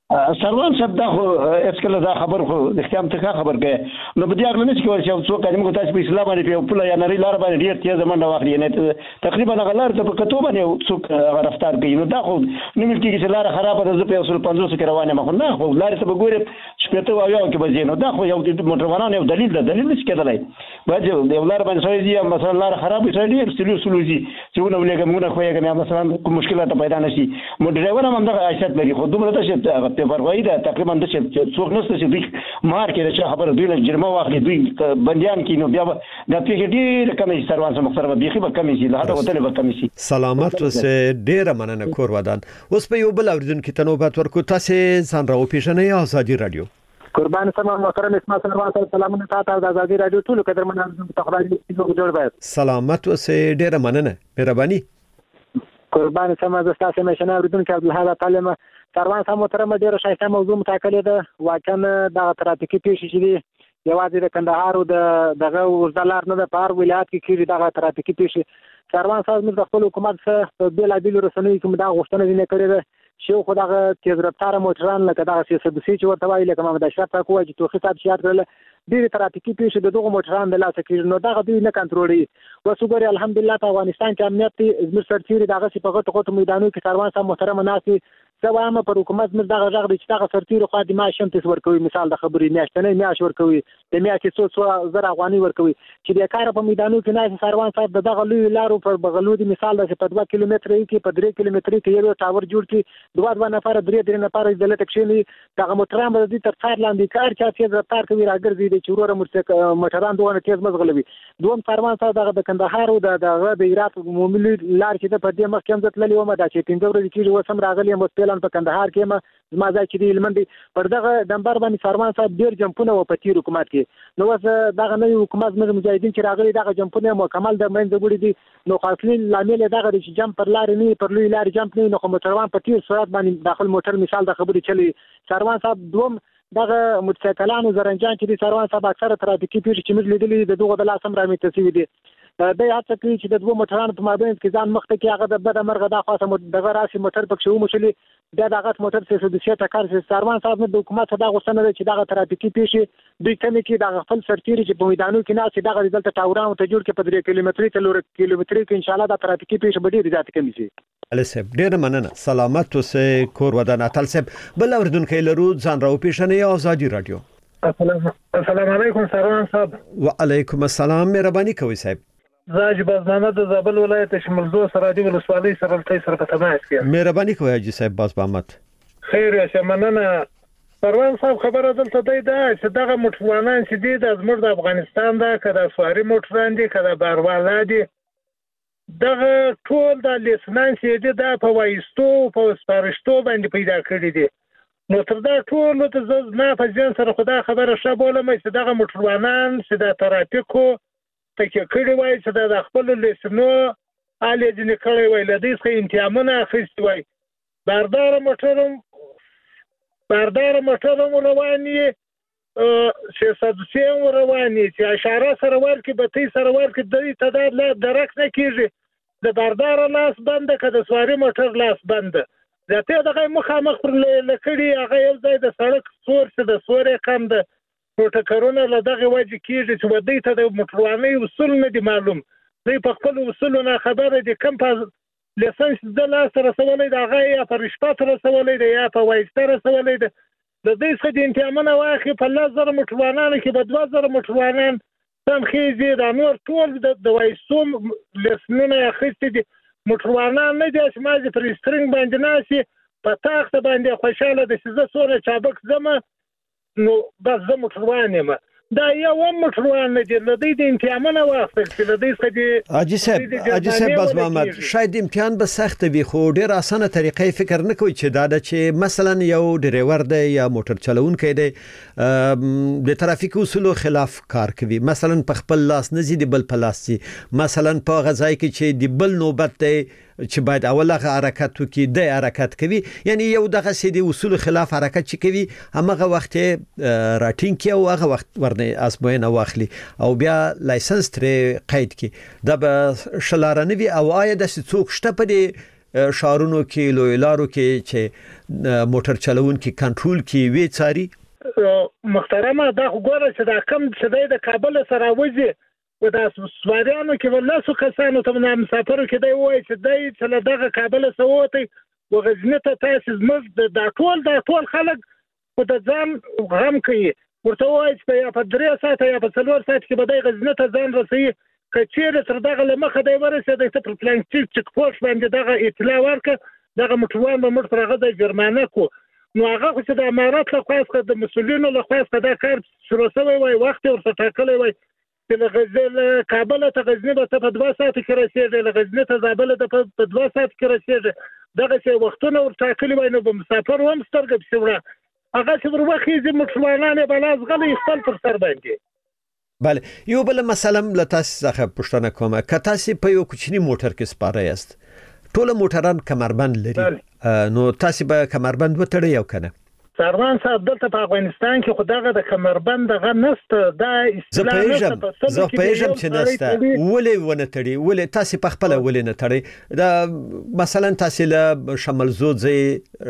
سروان صاحب دا خو اسکله دا خبر خو د اختیام ته خبر کوي نو په دې اړه نشي کولای چې څوک موږ تاسو په اسلام باندې په پوله یا نری لار باندې ډیر تیز منډه واخلي نه تقریبا غلار ته په کتو باندې څوک رفتار کوي نو دا خو نو ملکی چې لار خرابه ده زه په 150 کې روانه مخ نه خو لار ته وګورم چې په تو یو کې بځینو دا خو یو موټروانان یو دلیل نشي کېدلای باید یو لار باندې سړی مثلا لار خراب وي ډیر سلوزي چې نو ولګم موږ خو یې مثلا کوم مشکلات پیدا نشي مو ډرایور هم دا عادت لري خو دومره ته په پروايي ده تقریبا د څوک نشته چې دوی مار کې چې خبره دوی له جرمه واخلي دوی بنديان کې نو بیا د پیښې ډېر کمې سروان سره مختار به خي به کمې شي له هغه وتل به کمې شي سلامت اوسه ډېر مننه کور ودان اوس په یو بل اوریدونکو ته نوبت ورکو تاسو ځان راو پیښنه آزادي رادیو قربان سلام محترم اسماعیل سلام سلامونه تاسو د آزادي رادیو ټول قدرمن تخراجي جوړ باید سلامت اوسه ډېر مننه مهرباني قربان سم از تاسو مشنه اوریدونکو عبدالحق تعلیم سروان صاحب محترم ډیره شایسته موضوع متکلې ده واقعا د ترافیکي پیښې چې دی یوازې د کندهار او دغه وزدلار نه د پار ولایت کې کیږي دغه ترافیکي پیښې سروان صاحب موږ د خپل حکومت سره په بیلابیلو رسنیو کې دا غوښتنه نه کړې ده چې خو دغه تیز رفتار موټران لکه دغه سیاسي چې ورته وایي لکه محمد اشرف کاکو چې توخي صاحب شیات کړل ډېر ترافیکي پیښې د دغه موټران د لاسه کېږي نو دغه دوی نه کنټرولوي وسوګوري الحمدلله په افغانستان کې امنیت زموږ سرتیري دغه په غټو میدانونو کې سروان صاحب محترم ناسي سوامه پر حکومت موږ دغه ژغ چې دغه سرتیرو خو د معاش هم تاسو ورکوي مثال د خبرې میاشتنې معاش ورکوي د میاشتې 100 زر افغاني ورکوي چې د کار په میدانونو کې نه سروان صاحب دغه لوی لارو پر بغلو د مثال د 2 کیلومتر کې په 3 کیلومتر کې یو ټاور جوړ کی دوه نفر درې نفر د لټ کښینی دغه موټران به د تر څار لاندې کار چا چې رفتار کوي راګرځي د چورور موټران دوه تیز مزغلوي دوم سروان صاحب دغه د کندهار او دغه د عراق عمومي لار چې په دې مخ کې هم ځتللی و ما دا چې څنګه ورته کېږي وسم راغلی مو سپیلان په کندهار کې ما زما ځای چې دی لمندي پر دغه دمبر باندې سروان صاحب ډیر جمپونه و په تیر حکومت کې نو وس دغه نوې حکومت موږ مجاهدین چې راغلي دغه جمپونه مکمل د منځ وړي دي نو خاصلي لامل دغه چې جمپ پر لار نه پر لوی لار جمپ نه نو موټروان په تیر سرعت باندې داخل موټر مثال د خبرې چلی سروان صاحب دوم دغه موټرسایکلانو زرنجان چې سروان صاحب اکثره ترافیکي پیښې چې موږ لیدلې د دغه د لاسم رامي تسوي دي د هڅه کوي چې د دوه موټرانو په مابین کې ځان مخته کې هغه د بده مرغه د خاصه دغه راسي موټر پکښ ومشلي د دغه موټر څه د ټکر سروان صاحب د حکومت د غوښتنه ده چې دغه ترافیکي پیښې دوی کمی کې د خپل سرتیري چې په میدانونو کې ناس دغه دلته ټاوران ته جوړ کې په 3 کیلومتري ته لور کیلومتري کې ان شاء الله د ترافیکي پیښې به ډېر زیات کمی شي السب ډېر مننه سلامت اوسه کور ودان اتلسب بل اوردونکو لرو ځان راو پیښنه آزادي رادیو السلام علیکم سروان صاحب وعلیکم السلام مهرباني کوي صاحب زاج بازنامه د زابل ولایت شمالزو سرادي ولسوالۍ سره تل سره په تماس کې مهرباني کوي حاجی صاحب باز بامت خیر یا مننه سروان صاحب خبره دلته دی دا چې دغه موټروانان چې دي د زموږ د افغانستان دا کده سواری موټران دي کده باروالا دي دغه ټول د لیسنس دي دا په وایستو په سپارښتو باندې پیدا کړی دي نو تر دا ټول ته نه په ځین سره خدا خبره شابهله مې چې دغه موټروانان چې د ترافیکو تکه کړي وای چې د خپل لیسنو علي جن کړي وای لدې څخه انتظامونه اخیستي وای باردار موټرم رواني چې سدسیم رواني چې اشاره سره ورکې به تی سره ورکې د تداد لا درک نه کیږي د باردار لاس بند کده سواری موټر لاس بند ځکه دغه مخامخ پر لکړي هغه یو ځای د سړک سور څه د سورې کم ده پروتوکولونه له دغه وجه کېږي چې ودی ته د موټروانۍ اصول نه دي معلوم دوی په خپل اصولو نه خبره دي کم په لیسنس د لاس رسولۍ د هغه یا په رشوت رسولۍ دی یا په وایسته رسولۍ دی د دې څخه د انتظامونه واخلي په 1000 موټروانانو کې به 2000 موټروانان سم خېږي د نور ټول د وایسو لیسنونه اخیستي دي موټروانان نه دي چې ما د پرسترنګ باندې ناسي په تاخت باندې خوشاله د سزا سره چابک زمه نو بس زه موټروان یم دا یو موټروان نه دی لدی د امتحان واخل چې لدی څه حاجی صاحب باز محمد شاید امتحان به سخت وي خو ډیر اسانه طریقې فکر نه کوي چې دا چې مثلا یو ډرایور دی یا موټر چلوونکی دی د ترافیک اصولو خلاف کار کوي مثلا په خپل لاس نه زیدي بل په لاس سي مثلا په غځای کې چې د بل نوبت دی چې باید اوله حرکت وکړي د حرکت کوي یعنی یو دغه سیدي اصول خلاف حرکت چې کوي هغه وخت راټینګ کی او هغه وخت ورنه ازموینه واخلي او بیا لایسنس تر قید کی د شلارنوي او آیا د څوک شته په شهرونو کې لوی لارو کې چې موټر چلوونکي کنټرول کې وی څاري؟ محترمه دا وګوره چې دا کم چې د کابل سره وځي و دا سواریانو کې ولاسو کسانو ته نه مسافرو کې دی وای چې دی چې دغه کابل سووتی و غزنی ته تاسو زموږ د ټول خلک په د ځان غم کوي ورته وای چې یا په 3 ساعت یا په 4 ساعت کې به د غزنی ته ځان رسي کچېره تر دغه لمخه دی ورسېد چې پر پلانټیک چک پوش باندې دغه اطلاع ورکړه دغه مټوان به مړ پرغه د جرمانه کو نو هغه چې د امارات له خوا څخه د مسولینو له خوا څخه دا کار شروع شوی وای وخت ورته ټاکلی وای چې له غزنی کابل ته غزنی به په 2 ساعت کې رسیږي له غزنی ته زابل ته په 2 ساعت کې رسیږي دغه څه وختونه ورته ټاکلی وای نو به مسافر هم سترګې بسوره هغه چې ورخي چې مټوانانه بلاز غلي خپل پر سر باندې. بله یو بل مثلا لتاس څخه پښتنه کومه که تاسو په یو کوچنی موټر کې سپاره یاست ټول موټران کمربند لري نو تاسو به کمربند وتړئ او کنه؟ سروان صاحب دلته په افغانستان کې خدغه د کمربند دغه نسته دا اسلام زه پېژم چې نسته ولې ونه تړي ولې تاسو په خپل ولې نه تړي دا مثلا تاسو له شمال زوځي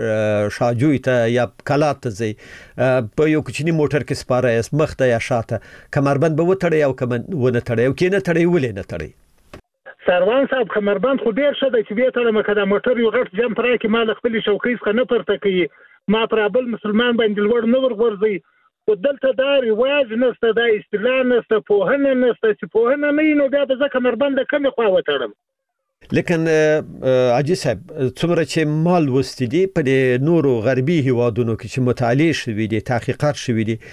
شاجوی ته یا کلات ته زی په یو کوچنی موټر کې سپاره یاست مخته یا شاته کمربند به وتړي او کوم ونه تړي او کې نه تړي ولې نه تړي؟ سروان صاحب کمربند خو ډیر ښه دی چې به ته مکه د موټر یو غټ جمپ راکې مال خپل شوکې څخه نه پرته کوي ما پر بل مسلمان باندې لوړ نه ورغورځي او دلته دا رواج نشته دا اصطلاح نشته پوهنه نشته چې پوهنه نه نو بیا د کمربند کم خوا وتړم. لیکن عاجز صاحب څومره چې مال وستدي په نورو غربي هیوادونو کې چې مطالعه شوي دي تحقیقات شوي دي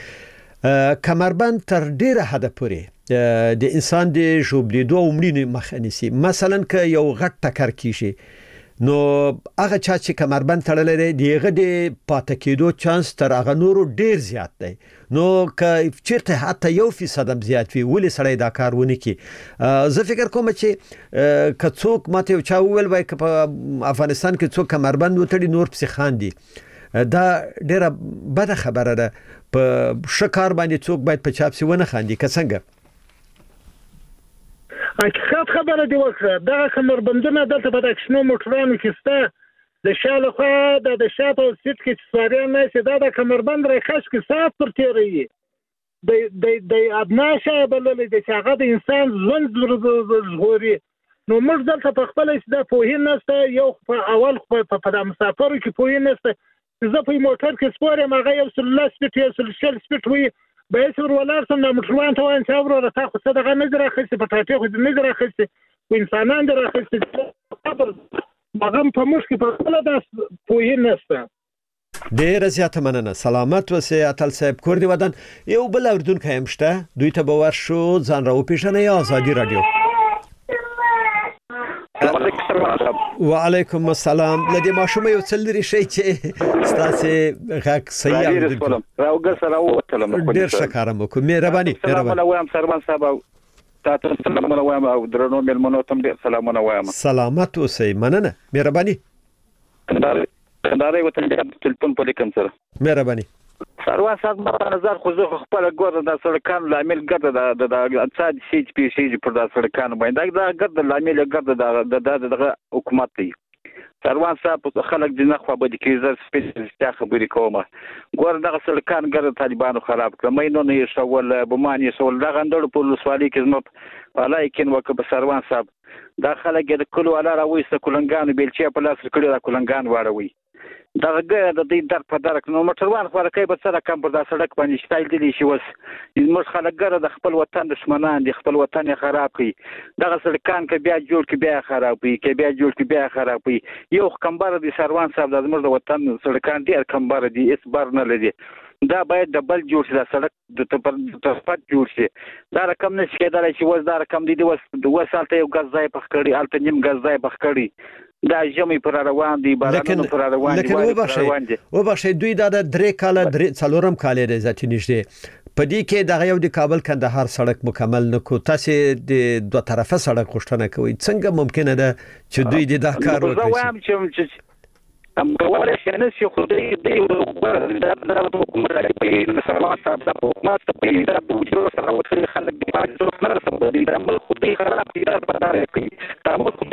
کمربند تر ډیره حد پورې د انسان د ژوبلیدو او مړینې مخه نیسي. مثلا که یو غټ ټکر کیږي نو هغه چا چې کمربند تړلی دی دغه د پاتې کېدو چانس تر هغه نورو ډیر زیات دی نو که چیرته حتی 1% هم زیات وي ولې سړی دا کار ونه کړي؟ زه فکر کوم چې که څوک ماته یو چا وویل وای که په افغانستان کې څوک کمربند وتړي نور پسې خاندي دا ډیره بده خبره ده په ښه کار باندې څوک باید په چا پسې ونه خاندي که څنګه؟ حقیقت خبره دی وکړه دغه کمربندونه دلته په دښنو موټرانو کې سته د شاله خوا د شاته سیټ کې سواریا نه سي دا د کمربند راخښ کې سات پر تیری د ادنا شای بلل د هغه د انسان ژوند زغوري نو موږ دلته په خپل د پوهین نسته یو په اول په د مسافرو کې پوهین نسته زه په موټر کې سپورم هغه یو سل سپیټ یو سل شل سپیټ وي به سر ولارسم د موټروان ته وان چې ورو راته خو صدقه نه راخسته په ټاټه خو نه راخسته و انسانان راخسته هغه په موږ کې په خپل د پوهین نسته. ډیر زیاته مننه سلامت وسه اتل صاحب کور دی ودان یو بل اردوونکی هم شته دوی ته به ورشو ځان راو پیژنې آزادي رادیو. وعلیکم السلام لدی ماشومه یو څل لري شي چې ستاسو غږ صحیح اورېدل راوګر سره وتلم ډیر شکرم وکم مهرباني وایم سربان صاحب تاسو سلام وایم او درنو ملمنو تم ډیر سلامونه وایم سلامت اوسئ مننه مهرباني کنداري وطن د تلیفون په لیکم سره مهرباني سروان صاحب په نظر خو زه خپل ګور د سړکان لامل ګرځي د اقتصاد سیج پی سیج پر د سړکان باندې دا ګرځي لامل ګرځي د حکومت دی سروان صاحب خلک د نخوا به د کیزر سپیشل خبرې کومه ګور د سړکان ګرځي طالبانو خراب کړ مې نه شول بمانی سول دا غندړ په لسوالي کې زما ولیکن وکړه سروان صاحب دا خلک د کلو علا راوي سکولنګان بیلچې په لاس کړي دا کولنګان واړوي دا غږ د دې در په درک نو موټروان خو راکې به سره کم پر دا سړک باندې شتایل دي شي وس موږ خلک ګره د خپل وطن دشمنان دي خپل وطن خراب کړي دغه سړکان کې بیا جوړ کې بیا خراب کړي بیا جوړ کې بیا خراب کړي یو کمبر دي سروان صاحب د موږ وطن سړکان دي کمبر دي اس بار نه لدی دا باید ډبل جوړ شي دا سړک د تفات جوړ شي دا رقم نشي کېدای چې وس دا رقم دي وسالته یو غز ځای پخ کړي الته نیم غز ځای پخ کړي دا جمعي پر روان دي بارانو پر روان دي وبخښئ دوی دا د 3 کاله 4 کاله رضایت نشته په دې کې د یو د کابل کندهار سړک مکمل نکو تاسو د دوه طرفه سړک غوښتنه کوي څنګه ممکنه ده چې دوی د کار وکړي؟ زه وایم چې ام کوله چې نه شي خو دې د حکومت په سروان صاحب د حکومت په دې د وجود سره وڅ خلک د پاجو سره سم دي د خو دې خراب دي په دار کې تاسو خو دې کوټ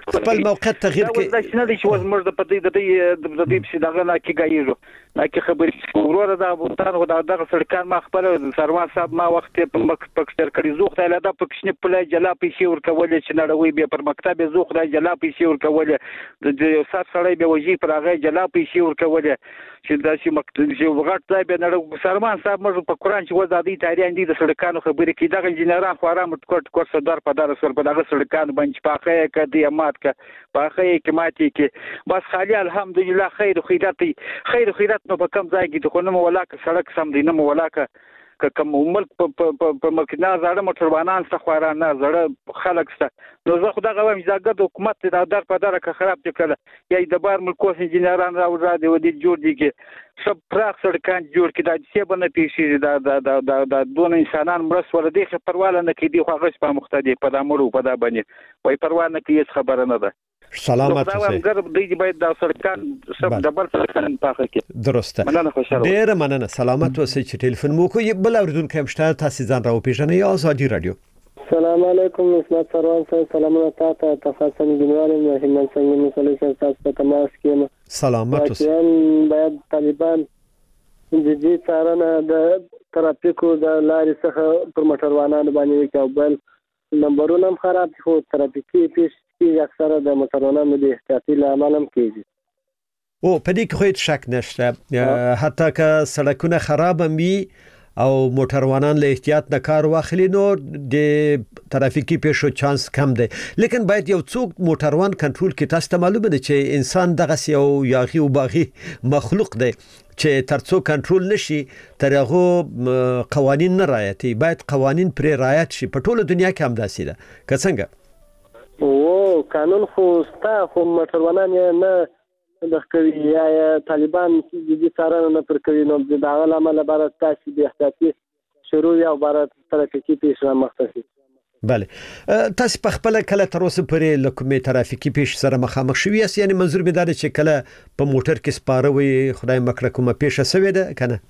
خپل موقعیت تغییر کوي دا شنه دي چې وز موږ د پدې په دغه نه کې گایو نه کې خبرې ورور دا بوتان او دغه سړکان ما خپل سروان صاحب ما وخت په پکستر کړي زوخ ته لاده پکشنه په جلا پیسې ورکول چې نړوي به پر مکتب زوخ را جلا پیسې ورکول د یو سات سړی به وجي پر هغه جلا پیسې ورکول چې دا چې مکتب چې وغټ ځای به نړو سروان صاحب موږ په قران چې وزادي تاریخ دي د سړکانو خبرې کې دغه انجنیران خو آرام کوټ صدر په دار سر په دغه سړکان باندې پاخه کدي امات کا پاخه کې ماتي کې بس خالي الحمدلله خیر خیرات نو په کم ځای کې خو نه مولاکه سړک سم دي نه مولاکه کوم ملک په مکنا زړه موټروانان څخه خواران نه زړه خلک څخه نو زه خدای غواړم چې دغه حکومت د در په دره کې خراب کړي یا د بار ملک اوس انجنیران را دي ودی جوړ دي کې سب پراخ سړکان جوړ کړي د څه بنه پیښې د دون انسانان مرس ور دي خبرواله نه کې دي خو هغه په مختدي په دامرو په دا باندې وای پروا نه کې خبره نه ده سلامت اوسئ ګرب دی باید د سرکان سب ډبل سرکان پاخه کې درسته مننه خوشاله ډیر مننه سلامت اوسئ چې ټلیفون مو کو بل اوریدونکو مشته تاسو ځان راو پیژنئ آزادي رادیو السلام علیکم اسمت سروان صاحب سلامونه تاسو تفاصیل جنواري مهمن څنګه مسلې تاسو په تماس کې سلامت اوسئ باید طالبان د دې څارنه د ترافیکو د لارې څخه پر موټروانانو باندې کوي نمبرونه هم خراب دي خو ترافیکي پیښې اکثره د موټروانانو د احتیاطي لامل هم کېږي او په دې کې هیڅ شک نشته حتی که سړکونه خراب هم وي او موټروانان له احتیاط نه کار واخلي نو د ترافیکي پیښو چانس کم دی لیکن باید یو څوک موټروان کنټرول کړي تاسو ته معلومه ده چې انسان دغه یو یاغي او باغي مخلوق دی چې ترڅو کنټرول نشي ترغه قوانین نه رعایتي باید قوانین پر رعایت شي په ټوله دنیا کې هم داسې ده که څنګه او قانون خو ستا خو موټروانان نه د کوي یا طالبان د دې څارنه نه پر کوي نو د هغه لامل عبارت تاسو د احتیاطي شروع یا عبارت ترافیکي پیښه مختصي بله تاسو په خپل کله تر اوسه پرې لکه ترافیکي پیښه سره مخامخ شوی یاست یعنی منظور می دا چې کله په موټر کې سپاره وي خدای مکړه کومه پیښه سوي ده کنه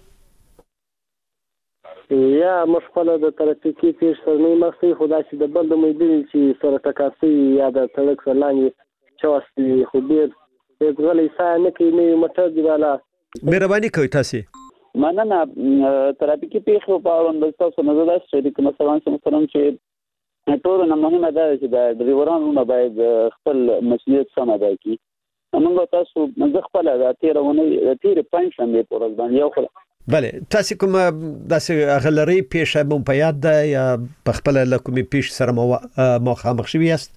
یا مخفله د ترافیکي پیښه سره نه مخسي خدای چې د بل د مېدل چې سره تکاسي یا د تلک سرلانګي چوستي خو ډیر غلې سای نه کوي نه موټر دی والا مهرباني کوي تاسو مننه ترافیکي پیښو په اړه د تاسو نظر راځي چې مثلا چې ټول نه مهمه ده چې د ډرایورانو باید خپل مسؤلیت سم ادا کړي موږ تاسو زه خپل د تیر پنځم دی په ورځ باندې یو خل بله تاسو کوم داسې غلري پیښه مو په یاد ده یا په خپل لکه پیښه سره مخامخ شوی یاست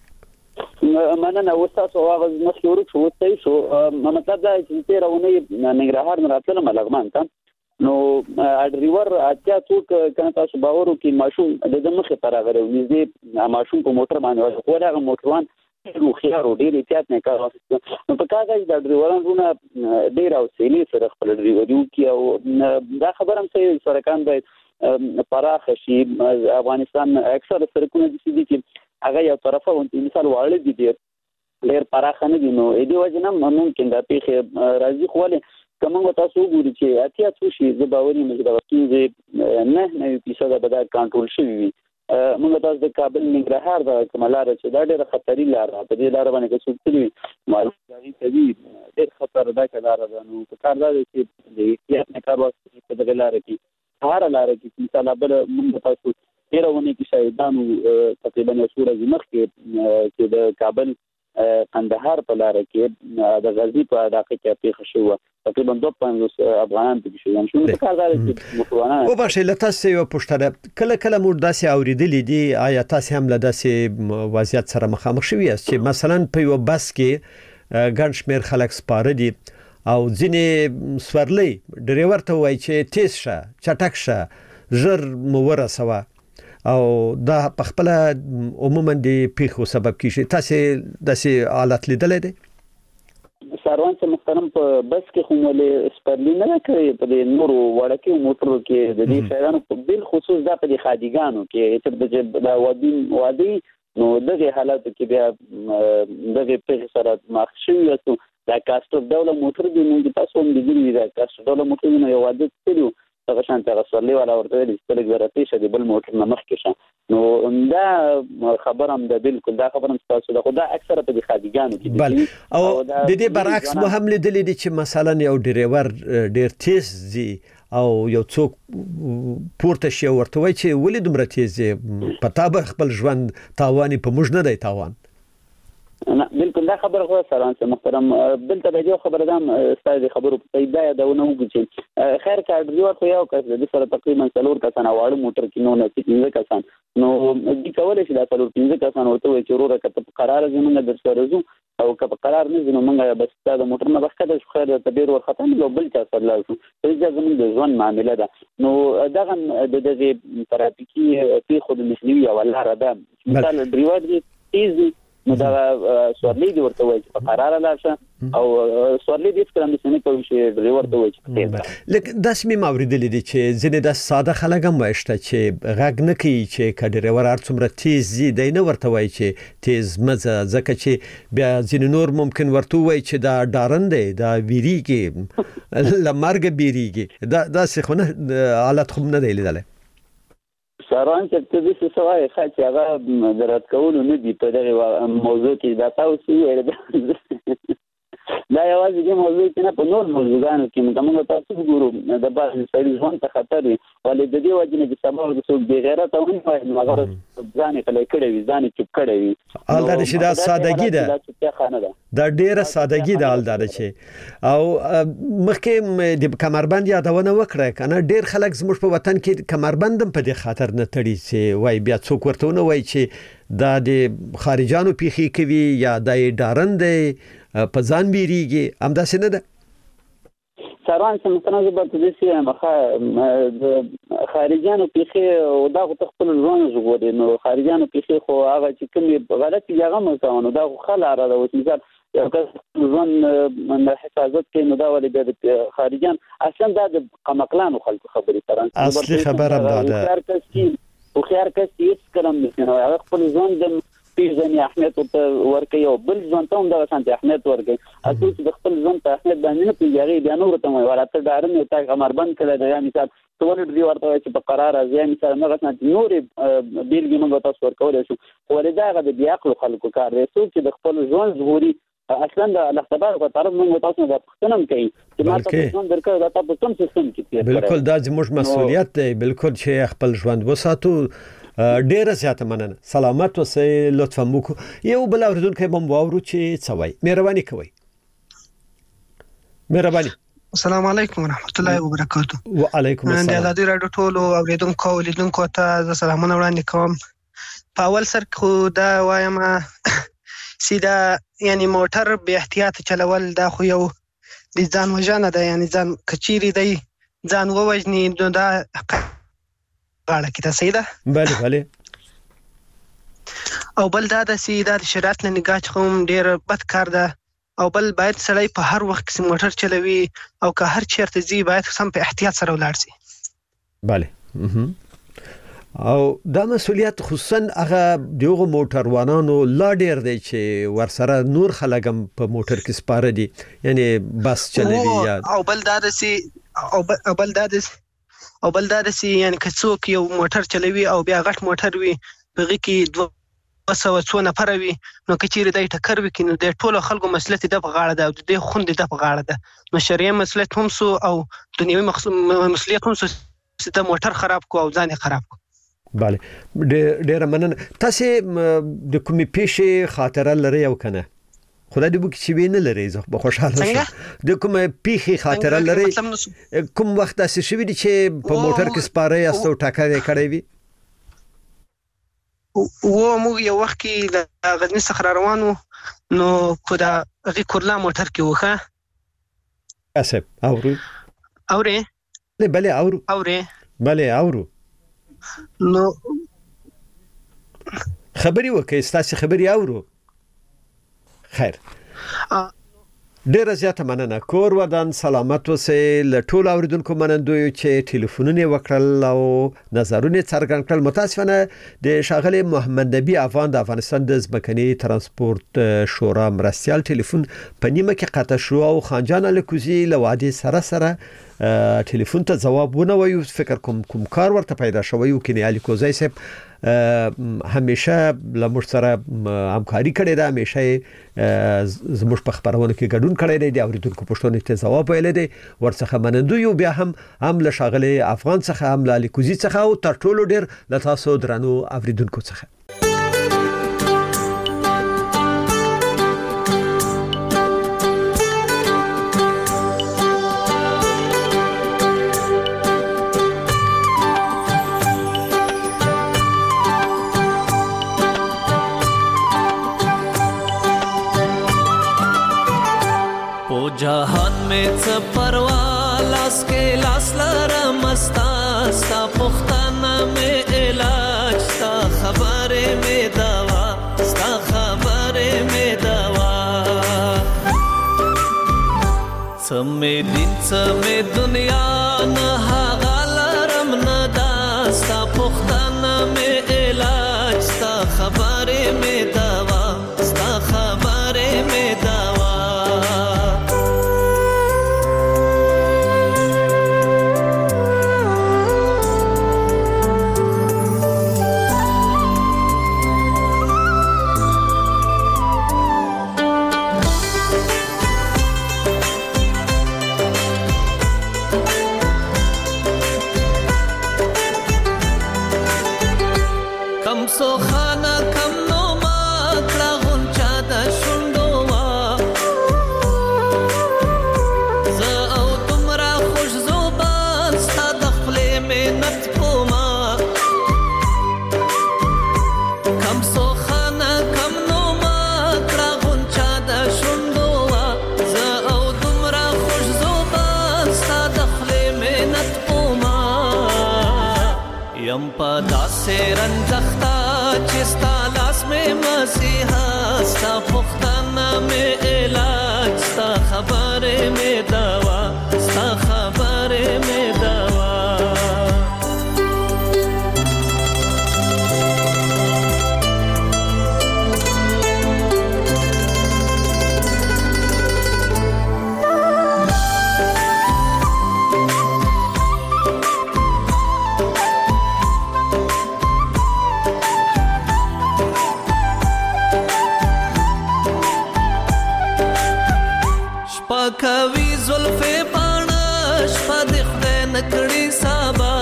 مننه وستاسو هغه مخکې ورک شو مطلب دا چې تیر ونه ننګرهار نه راتلم لغمان ته نو ډرایور اتیا څوک کنه تاسو باور وکي ماشوم د مخه پر هغه ورځې ماشوم په موټر باندې خو هغه موټروان نو خيار ډیر احتیاط نه کار واسطه نو په کاغذ د ډرایورانو ډیر او سیلی سره خپل ډرایوري کوي او دا خبره هم چې سرکان باید پراخ شي افغانستان اکثر سرکونه دي چې هغه یو طرفه مثال واړه دي ډیر پراخ نه دي نو دې وجه نه ممکن دا پیښه راځي خو له کومه تاسو وګورئ چې اتیا څو شي زباوري موږ د وکیل نه پیسه د بدل کنټرول شوی موږ تاسو د کابل ننګرهار د کملار چې دا ډېر خطرې لار په دې لار باندې کې څوک معلومات کوي ډېر خطر ده کړه نو په کار دا چې د احتیاط نه کار واسطه په دغه لار کې هر لار کې مثال بل موږ تاسو ډېرونه کې شاهدانو تقریبا یو څو ورځې مخکې چې د کابل قندهار په لار کې د غزنی په علاقه کې پیښه شوه تقریبا 250 افغانان پکې شوي شنو په کار دار چې مخوانه او بشه لته یو پښتنه کله موږ داسې اوریدلې دي آیا تاسو هم له داسې وضعیت سره مخامخ شوي یاست چې مثلا په یو بس کې ګڼ شمېر خلک سپاره دي او ځینې سورلي ډرایور ته وایي چې تیز شه چټک شه ژر مو ورسوه او دا په خپل عموما د پیښو سبب کیږي تاسو داسې حالت لیدلې دي سروان چې محترم په بس کې خو ولې سپرلی نه کوي په دې نورو وړکیو موټرو کې د دې شایانو په بل خصوص دا په دې خادیګانو کې چې د وادي نو دغه حالت کې بیا دغه پیښه سره مخ شوی یو دا کاستر ډول موټر دی موږ تاسو هم دې دا کاستر ډول موټر نو یو عادت کړو هغه شان ته غسولې ولا ورته د ستلګ ورته شه د بل موټر نه مخ کې شه نو دا خبرم د بالکل دا خبرم تاسو دا خدا اکثره په خارجيانو کې بل او د دې برعکس مو هم لیدلې دي چې مثلا یو ډرایور ډیر تیز دی او یو څوک پورته شي ورته وای چې ولې دومره تیز دی پتا به خپل ژوند تاواني په موږ نه دی تاوان نه بالکل دا خبره خو سره محترم بل ته یو خبره دام ستاسو خبرو په پیدا دا ونه وګورئ خیر کار دی ورته یو کس د سره تقریبا 4 کسان واړو موټر کې نو نه 15 کسان نو د کولای شي دا 15 کسان ورته وي چې وروره کته قرار زمونږ د سرزو او که قرار نه زمونږ مونږه بس دا موټر نه بس کده خیر ته ډیر ورخته نو بل چا سره لازم چې زمونږ د ژوند معاملې ده نو دغه د دې ترافیکي په خود مخنیوي او لاره ده مثال ډریور دی تیز نو دا سوارلی دی ورته وایي چې قرار لاشه او سوارلی دی څنګه مې نه کوي چې ډریور ته وایي چې لکه د اسمي مورید لیدي چې ځینې د ساده خلک هم وایشته چې غږ نه کوي چې کډریور ارڅومره تیز دی نه ورته وایي چې تیز مزه ځکه چې بیا ځینې نور ممکن ورته وایي چې دا ډارن دی دا ویریږي لمرګ بیریږي دا څه خو نه حالت خو نه دی لیدل ساران چې د دې سوای خاصه هغه درات کول نه دی په دغه موضوع کې دا تاسو ویل دا یوازې د موضوع کې نه په نور موضوعانو کې موږ تاسو ګورو د بعض سړي ژوند ته خطر وي ولې د دې وجه نه چې سبب د څوک بې غیرت او نه هغه ځان کله کړی وي ځان چپ کړی وي الدا چې دا سادهګي ده دا ډیره سادهګي ده الدا چې او مخکې د کمربند یادونه وکړه کنه ډیر خلک زموږ په وطن کې کمربندم په دې خاطر نه تړي چې وای بیا څوک ورته نه وای چې دا د خارجانو پیخي کوي یا د ډارند په ځان بیریږي همداسې نه ده سروان چې مثلا زه به د سي د خارجانو پیخي او دا خپل ژوند ژغوري نو خارجانو پیخي خو هغه چې کوم غلطي هغه مزونه دا خلاره ده اوس مثال یو کس ځوان حفاظت کوي نو دا ولې د خارجان اصلا دا د قمقلانو خلکو خبري تران اصلي خبره ده او خيار کس هیڅ کلم نشي نو هغه خپل ژوند د پیژنې اهمیت ورکوي او بل ځوان ته هم دا شانتي اهمیت ورکوي اته چې د خپل ځوان ته اهمیت باندې نه پیږي بیا نور ته وایي ورته دارن یو تاګ کمربند کړی دی مثال ټول دی ورته چې په قرار ازیا مثال نه غوښنه نور بیلګې موږ تاسو ورکولای شو ولې دا د عقل خلکو کار دی چې د خپل ژوند ظهوري اصلا د الله تبارک وتعالى موږ تاسو د پښتنم کوي چې ما تاسو ژوند درکړو دا تاسو کوم سیستم کې بالکل دا زموږ مسؤلیت دی بالکل چې خپل ژوند وساتو ډیره زیاته مننه سلامت اوسئ لطفا موږ یو بل اوریدونکو هم واورو چې څه وایي مهرباني کوئ مهرباني السلام علیکم ورحمت الله وبرکاته وعلیکم السلام د ازادي رادیو ټولو اوریدونکو لیدونکو ته سلامونه وړاندې کوم په اول سر خو دا وایم سیدا یعنی موټر به احتیاط چلول دا خو یو د ځان وژنه ده یعنی ځان کچيري دی ځان ووجني دا غاړه کې ته سیدا بله او بل دا د سیدا د شرایط نه نگاه کوم ډیر بد کار ده او بل باید سړی په هر وخت کې موټر چلوي او که هر چیرته ځي باید سم په احتیاط سره ولاړ شي بله او دا مسؤلیت خصوصا هغه دغه موټروانانو لا ډیر دی چې ورسره نور خلک هم په موټر کې سپاره دي یعنی بس چلوي یا او بل دا د سي او بل دا د سي یعنی که څوک یو موټر چلوي او بیا غټ موټر وي بغي کې 200 نفر وي نو کچېری دای ټکر وکړي نو د ټولو خلکو مسؤلیت د غاړه ده او د خوند د غاړه ده نو شریعه مسؤلیت هم سو او دنیوي مسؤلیت هم سو چې موټر خراب کو او ځان خراب کو بله ډیر مننه تاسو د کومې پیښې خاطره لري او کنه خدای دې وکړي چې وینه لري زه به خوشاله شم د کومې پیښې خاطره لري کوم وخت تاسو شوی دي چې په موټر کې سپاره یاستو ټکر کړی وي موږ یو وخت کې د غزنی څخه روانو نو په دا غي کورلا موټر کې وخه اسف اوري بله اورو نو خبري وکي ستاسو خبري اورو خیر ډیره زیاته مننه کور ودان سلامت اوسئ له ټولو اوریدونکو منندوی چې ټلیفونونه وکړل او نظرونه څرګند کړل متاسفانه د شاغلي محمد نبی افغان د افغانستان د ځمکني ترانسپورت شورا مرستيال ټلیفون په نیمه کې قطع شو او خانجان الکوزي له وادي سره ټلیفون ته جواب ونه وایو فکر کوم کار ورته پیدا شوی او کني علي کوزای صاحب همیشه لمر سره همکاري کړې ده همیشه زموږ په خبرونه کې ګډون کړی دی د اوریدونکو پوښتنې ته جواب ویل دی ورڅخه منندو یو بیا هم له شاغله افغان څخه هم له علي کوزي څخه او تر ټولو ډیر له تاسو درنو اوریدونکو څخه जहान में च परवालास के लास लरम मस्ता सा पुख्ताना में इलाज सा खबरे में दवा सा खबरे में दवा समे दिन समे दुनिया न हालरम न दास्ता पुख्ताना में इलाज सा खबरे में दवा सा खबरे में दवा से रंजख्ता चिस्ता लास में मसीहा सा पुख्ताना में इलाज सा खबरे में दवा सा खबरे में दवा کوي زلفې پاڼه شپه د خدای نکړي سبا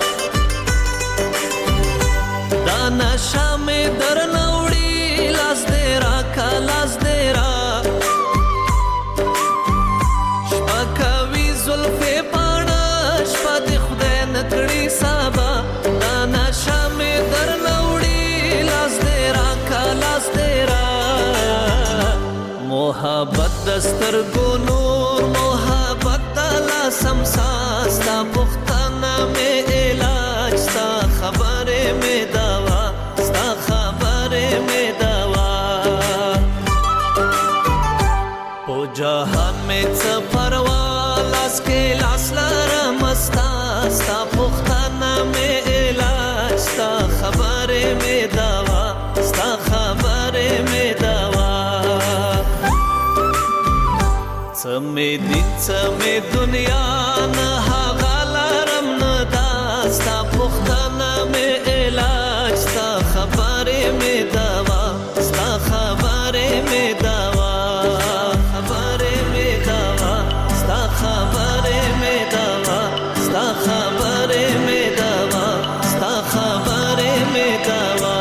دا نشه مې درنه وړي لاس دې راکه لاس دې را شپه کوي زلفې پاڼه شپه د خدای نکړي سبا دا نشه مې درنه وړي لاس دې راکه لاس دې را محبت دستر نور محبت تلا سمسا ستا پختانا میں علاج ستا خبرے میں دوا ستا خبرے میں دوا پو جہان میں پروالاس کے لاس لرمستا ستا پختانا میں علاج ستا خبرے میں دوا ستا خبرے میں دوا سمے دن سمے دنیا نہ غالرم نہ داستا پختانا میں علاج ستا خبرے میں دوا ستا خبرے میں دوا خبرے میں دوا ستا خبرے میں دوا ستا خبرے میں دوا ستا خبرے میں دوا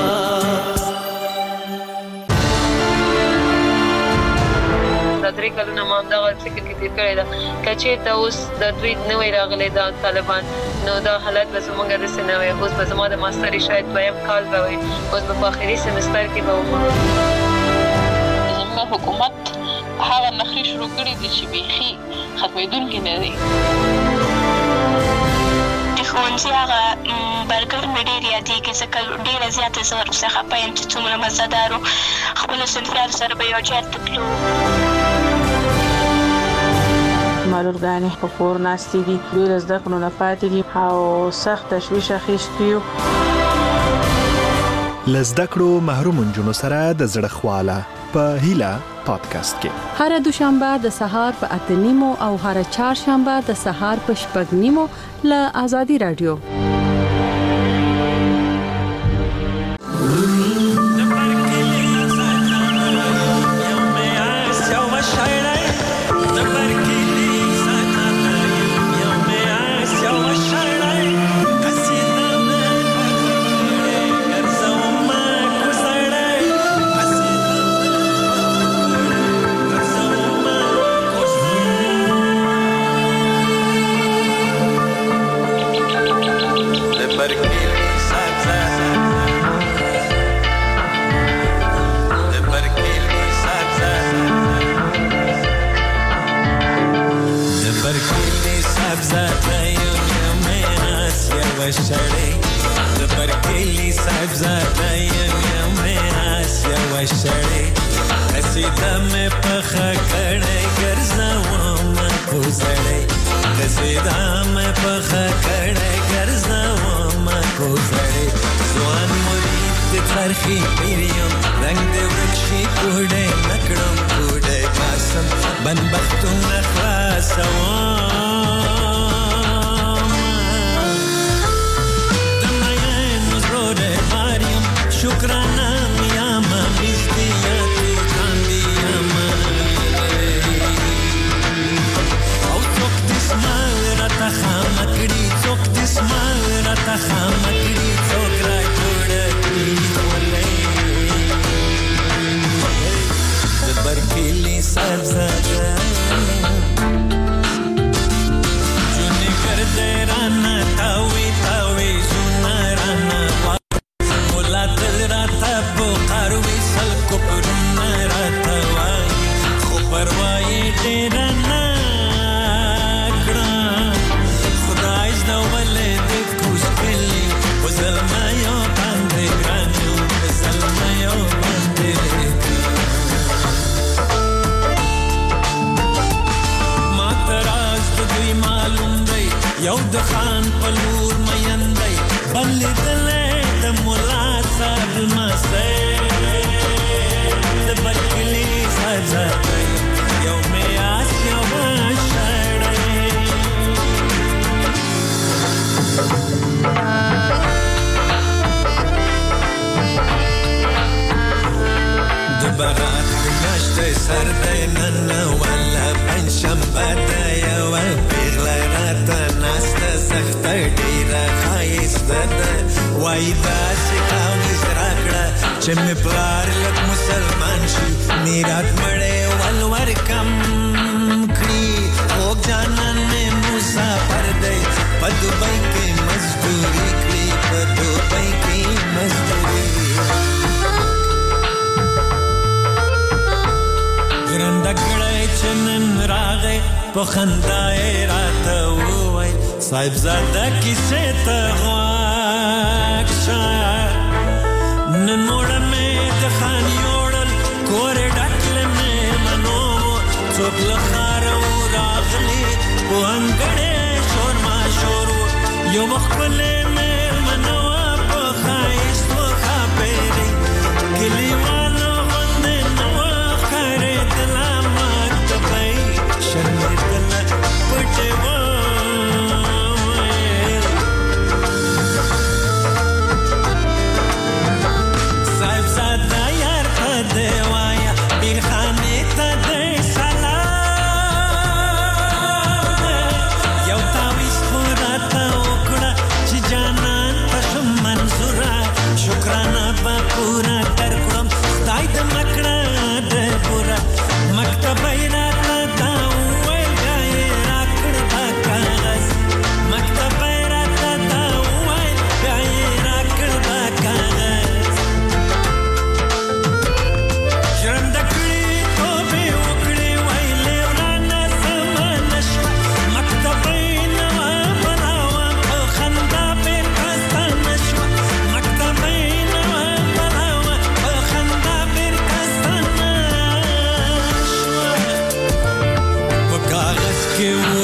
درې کلونه ما دغه فکر کې تیر کړی دا کچې ته اوس د دوی نوې راغلي دا طالبان نو دا حالت به زموږ د سنوي اوس به زموږ د ماستري شاید دویم کال به وي اوس به په اخري سمستر کې به وم زموږ حکومت هغه نخري شروع کړی دي چې بيخي ختمېدونکي نه دي ښوونځي هغه برګر مې ډېر یادېږي ځکه ډېره زیاته زه ورڅخه پایم چې څومره مزهدار و خپلو صنفیانو سره به یو ځای ته تلو معلولګانې په کور ناستې دي دوی له زده کړو نه پاتې دي او سخت تشویش اخیستی یو له زده کړو محروم نجونو سره د زړه خواله په هیله پادکاسټ کې. هر دوشنبه د سهار په 8:30 او هر چهارشنبه د سهار په 6:30 له آزادي رادیو. You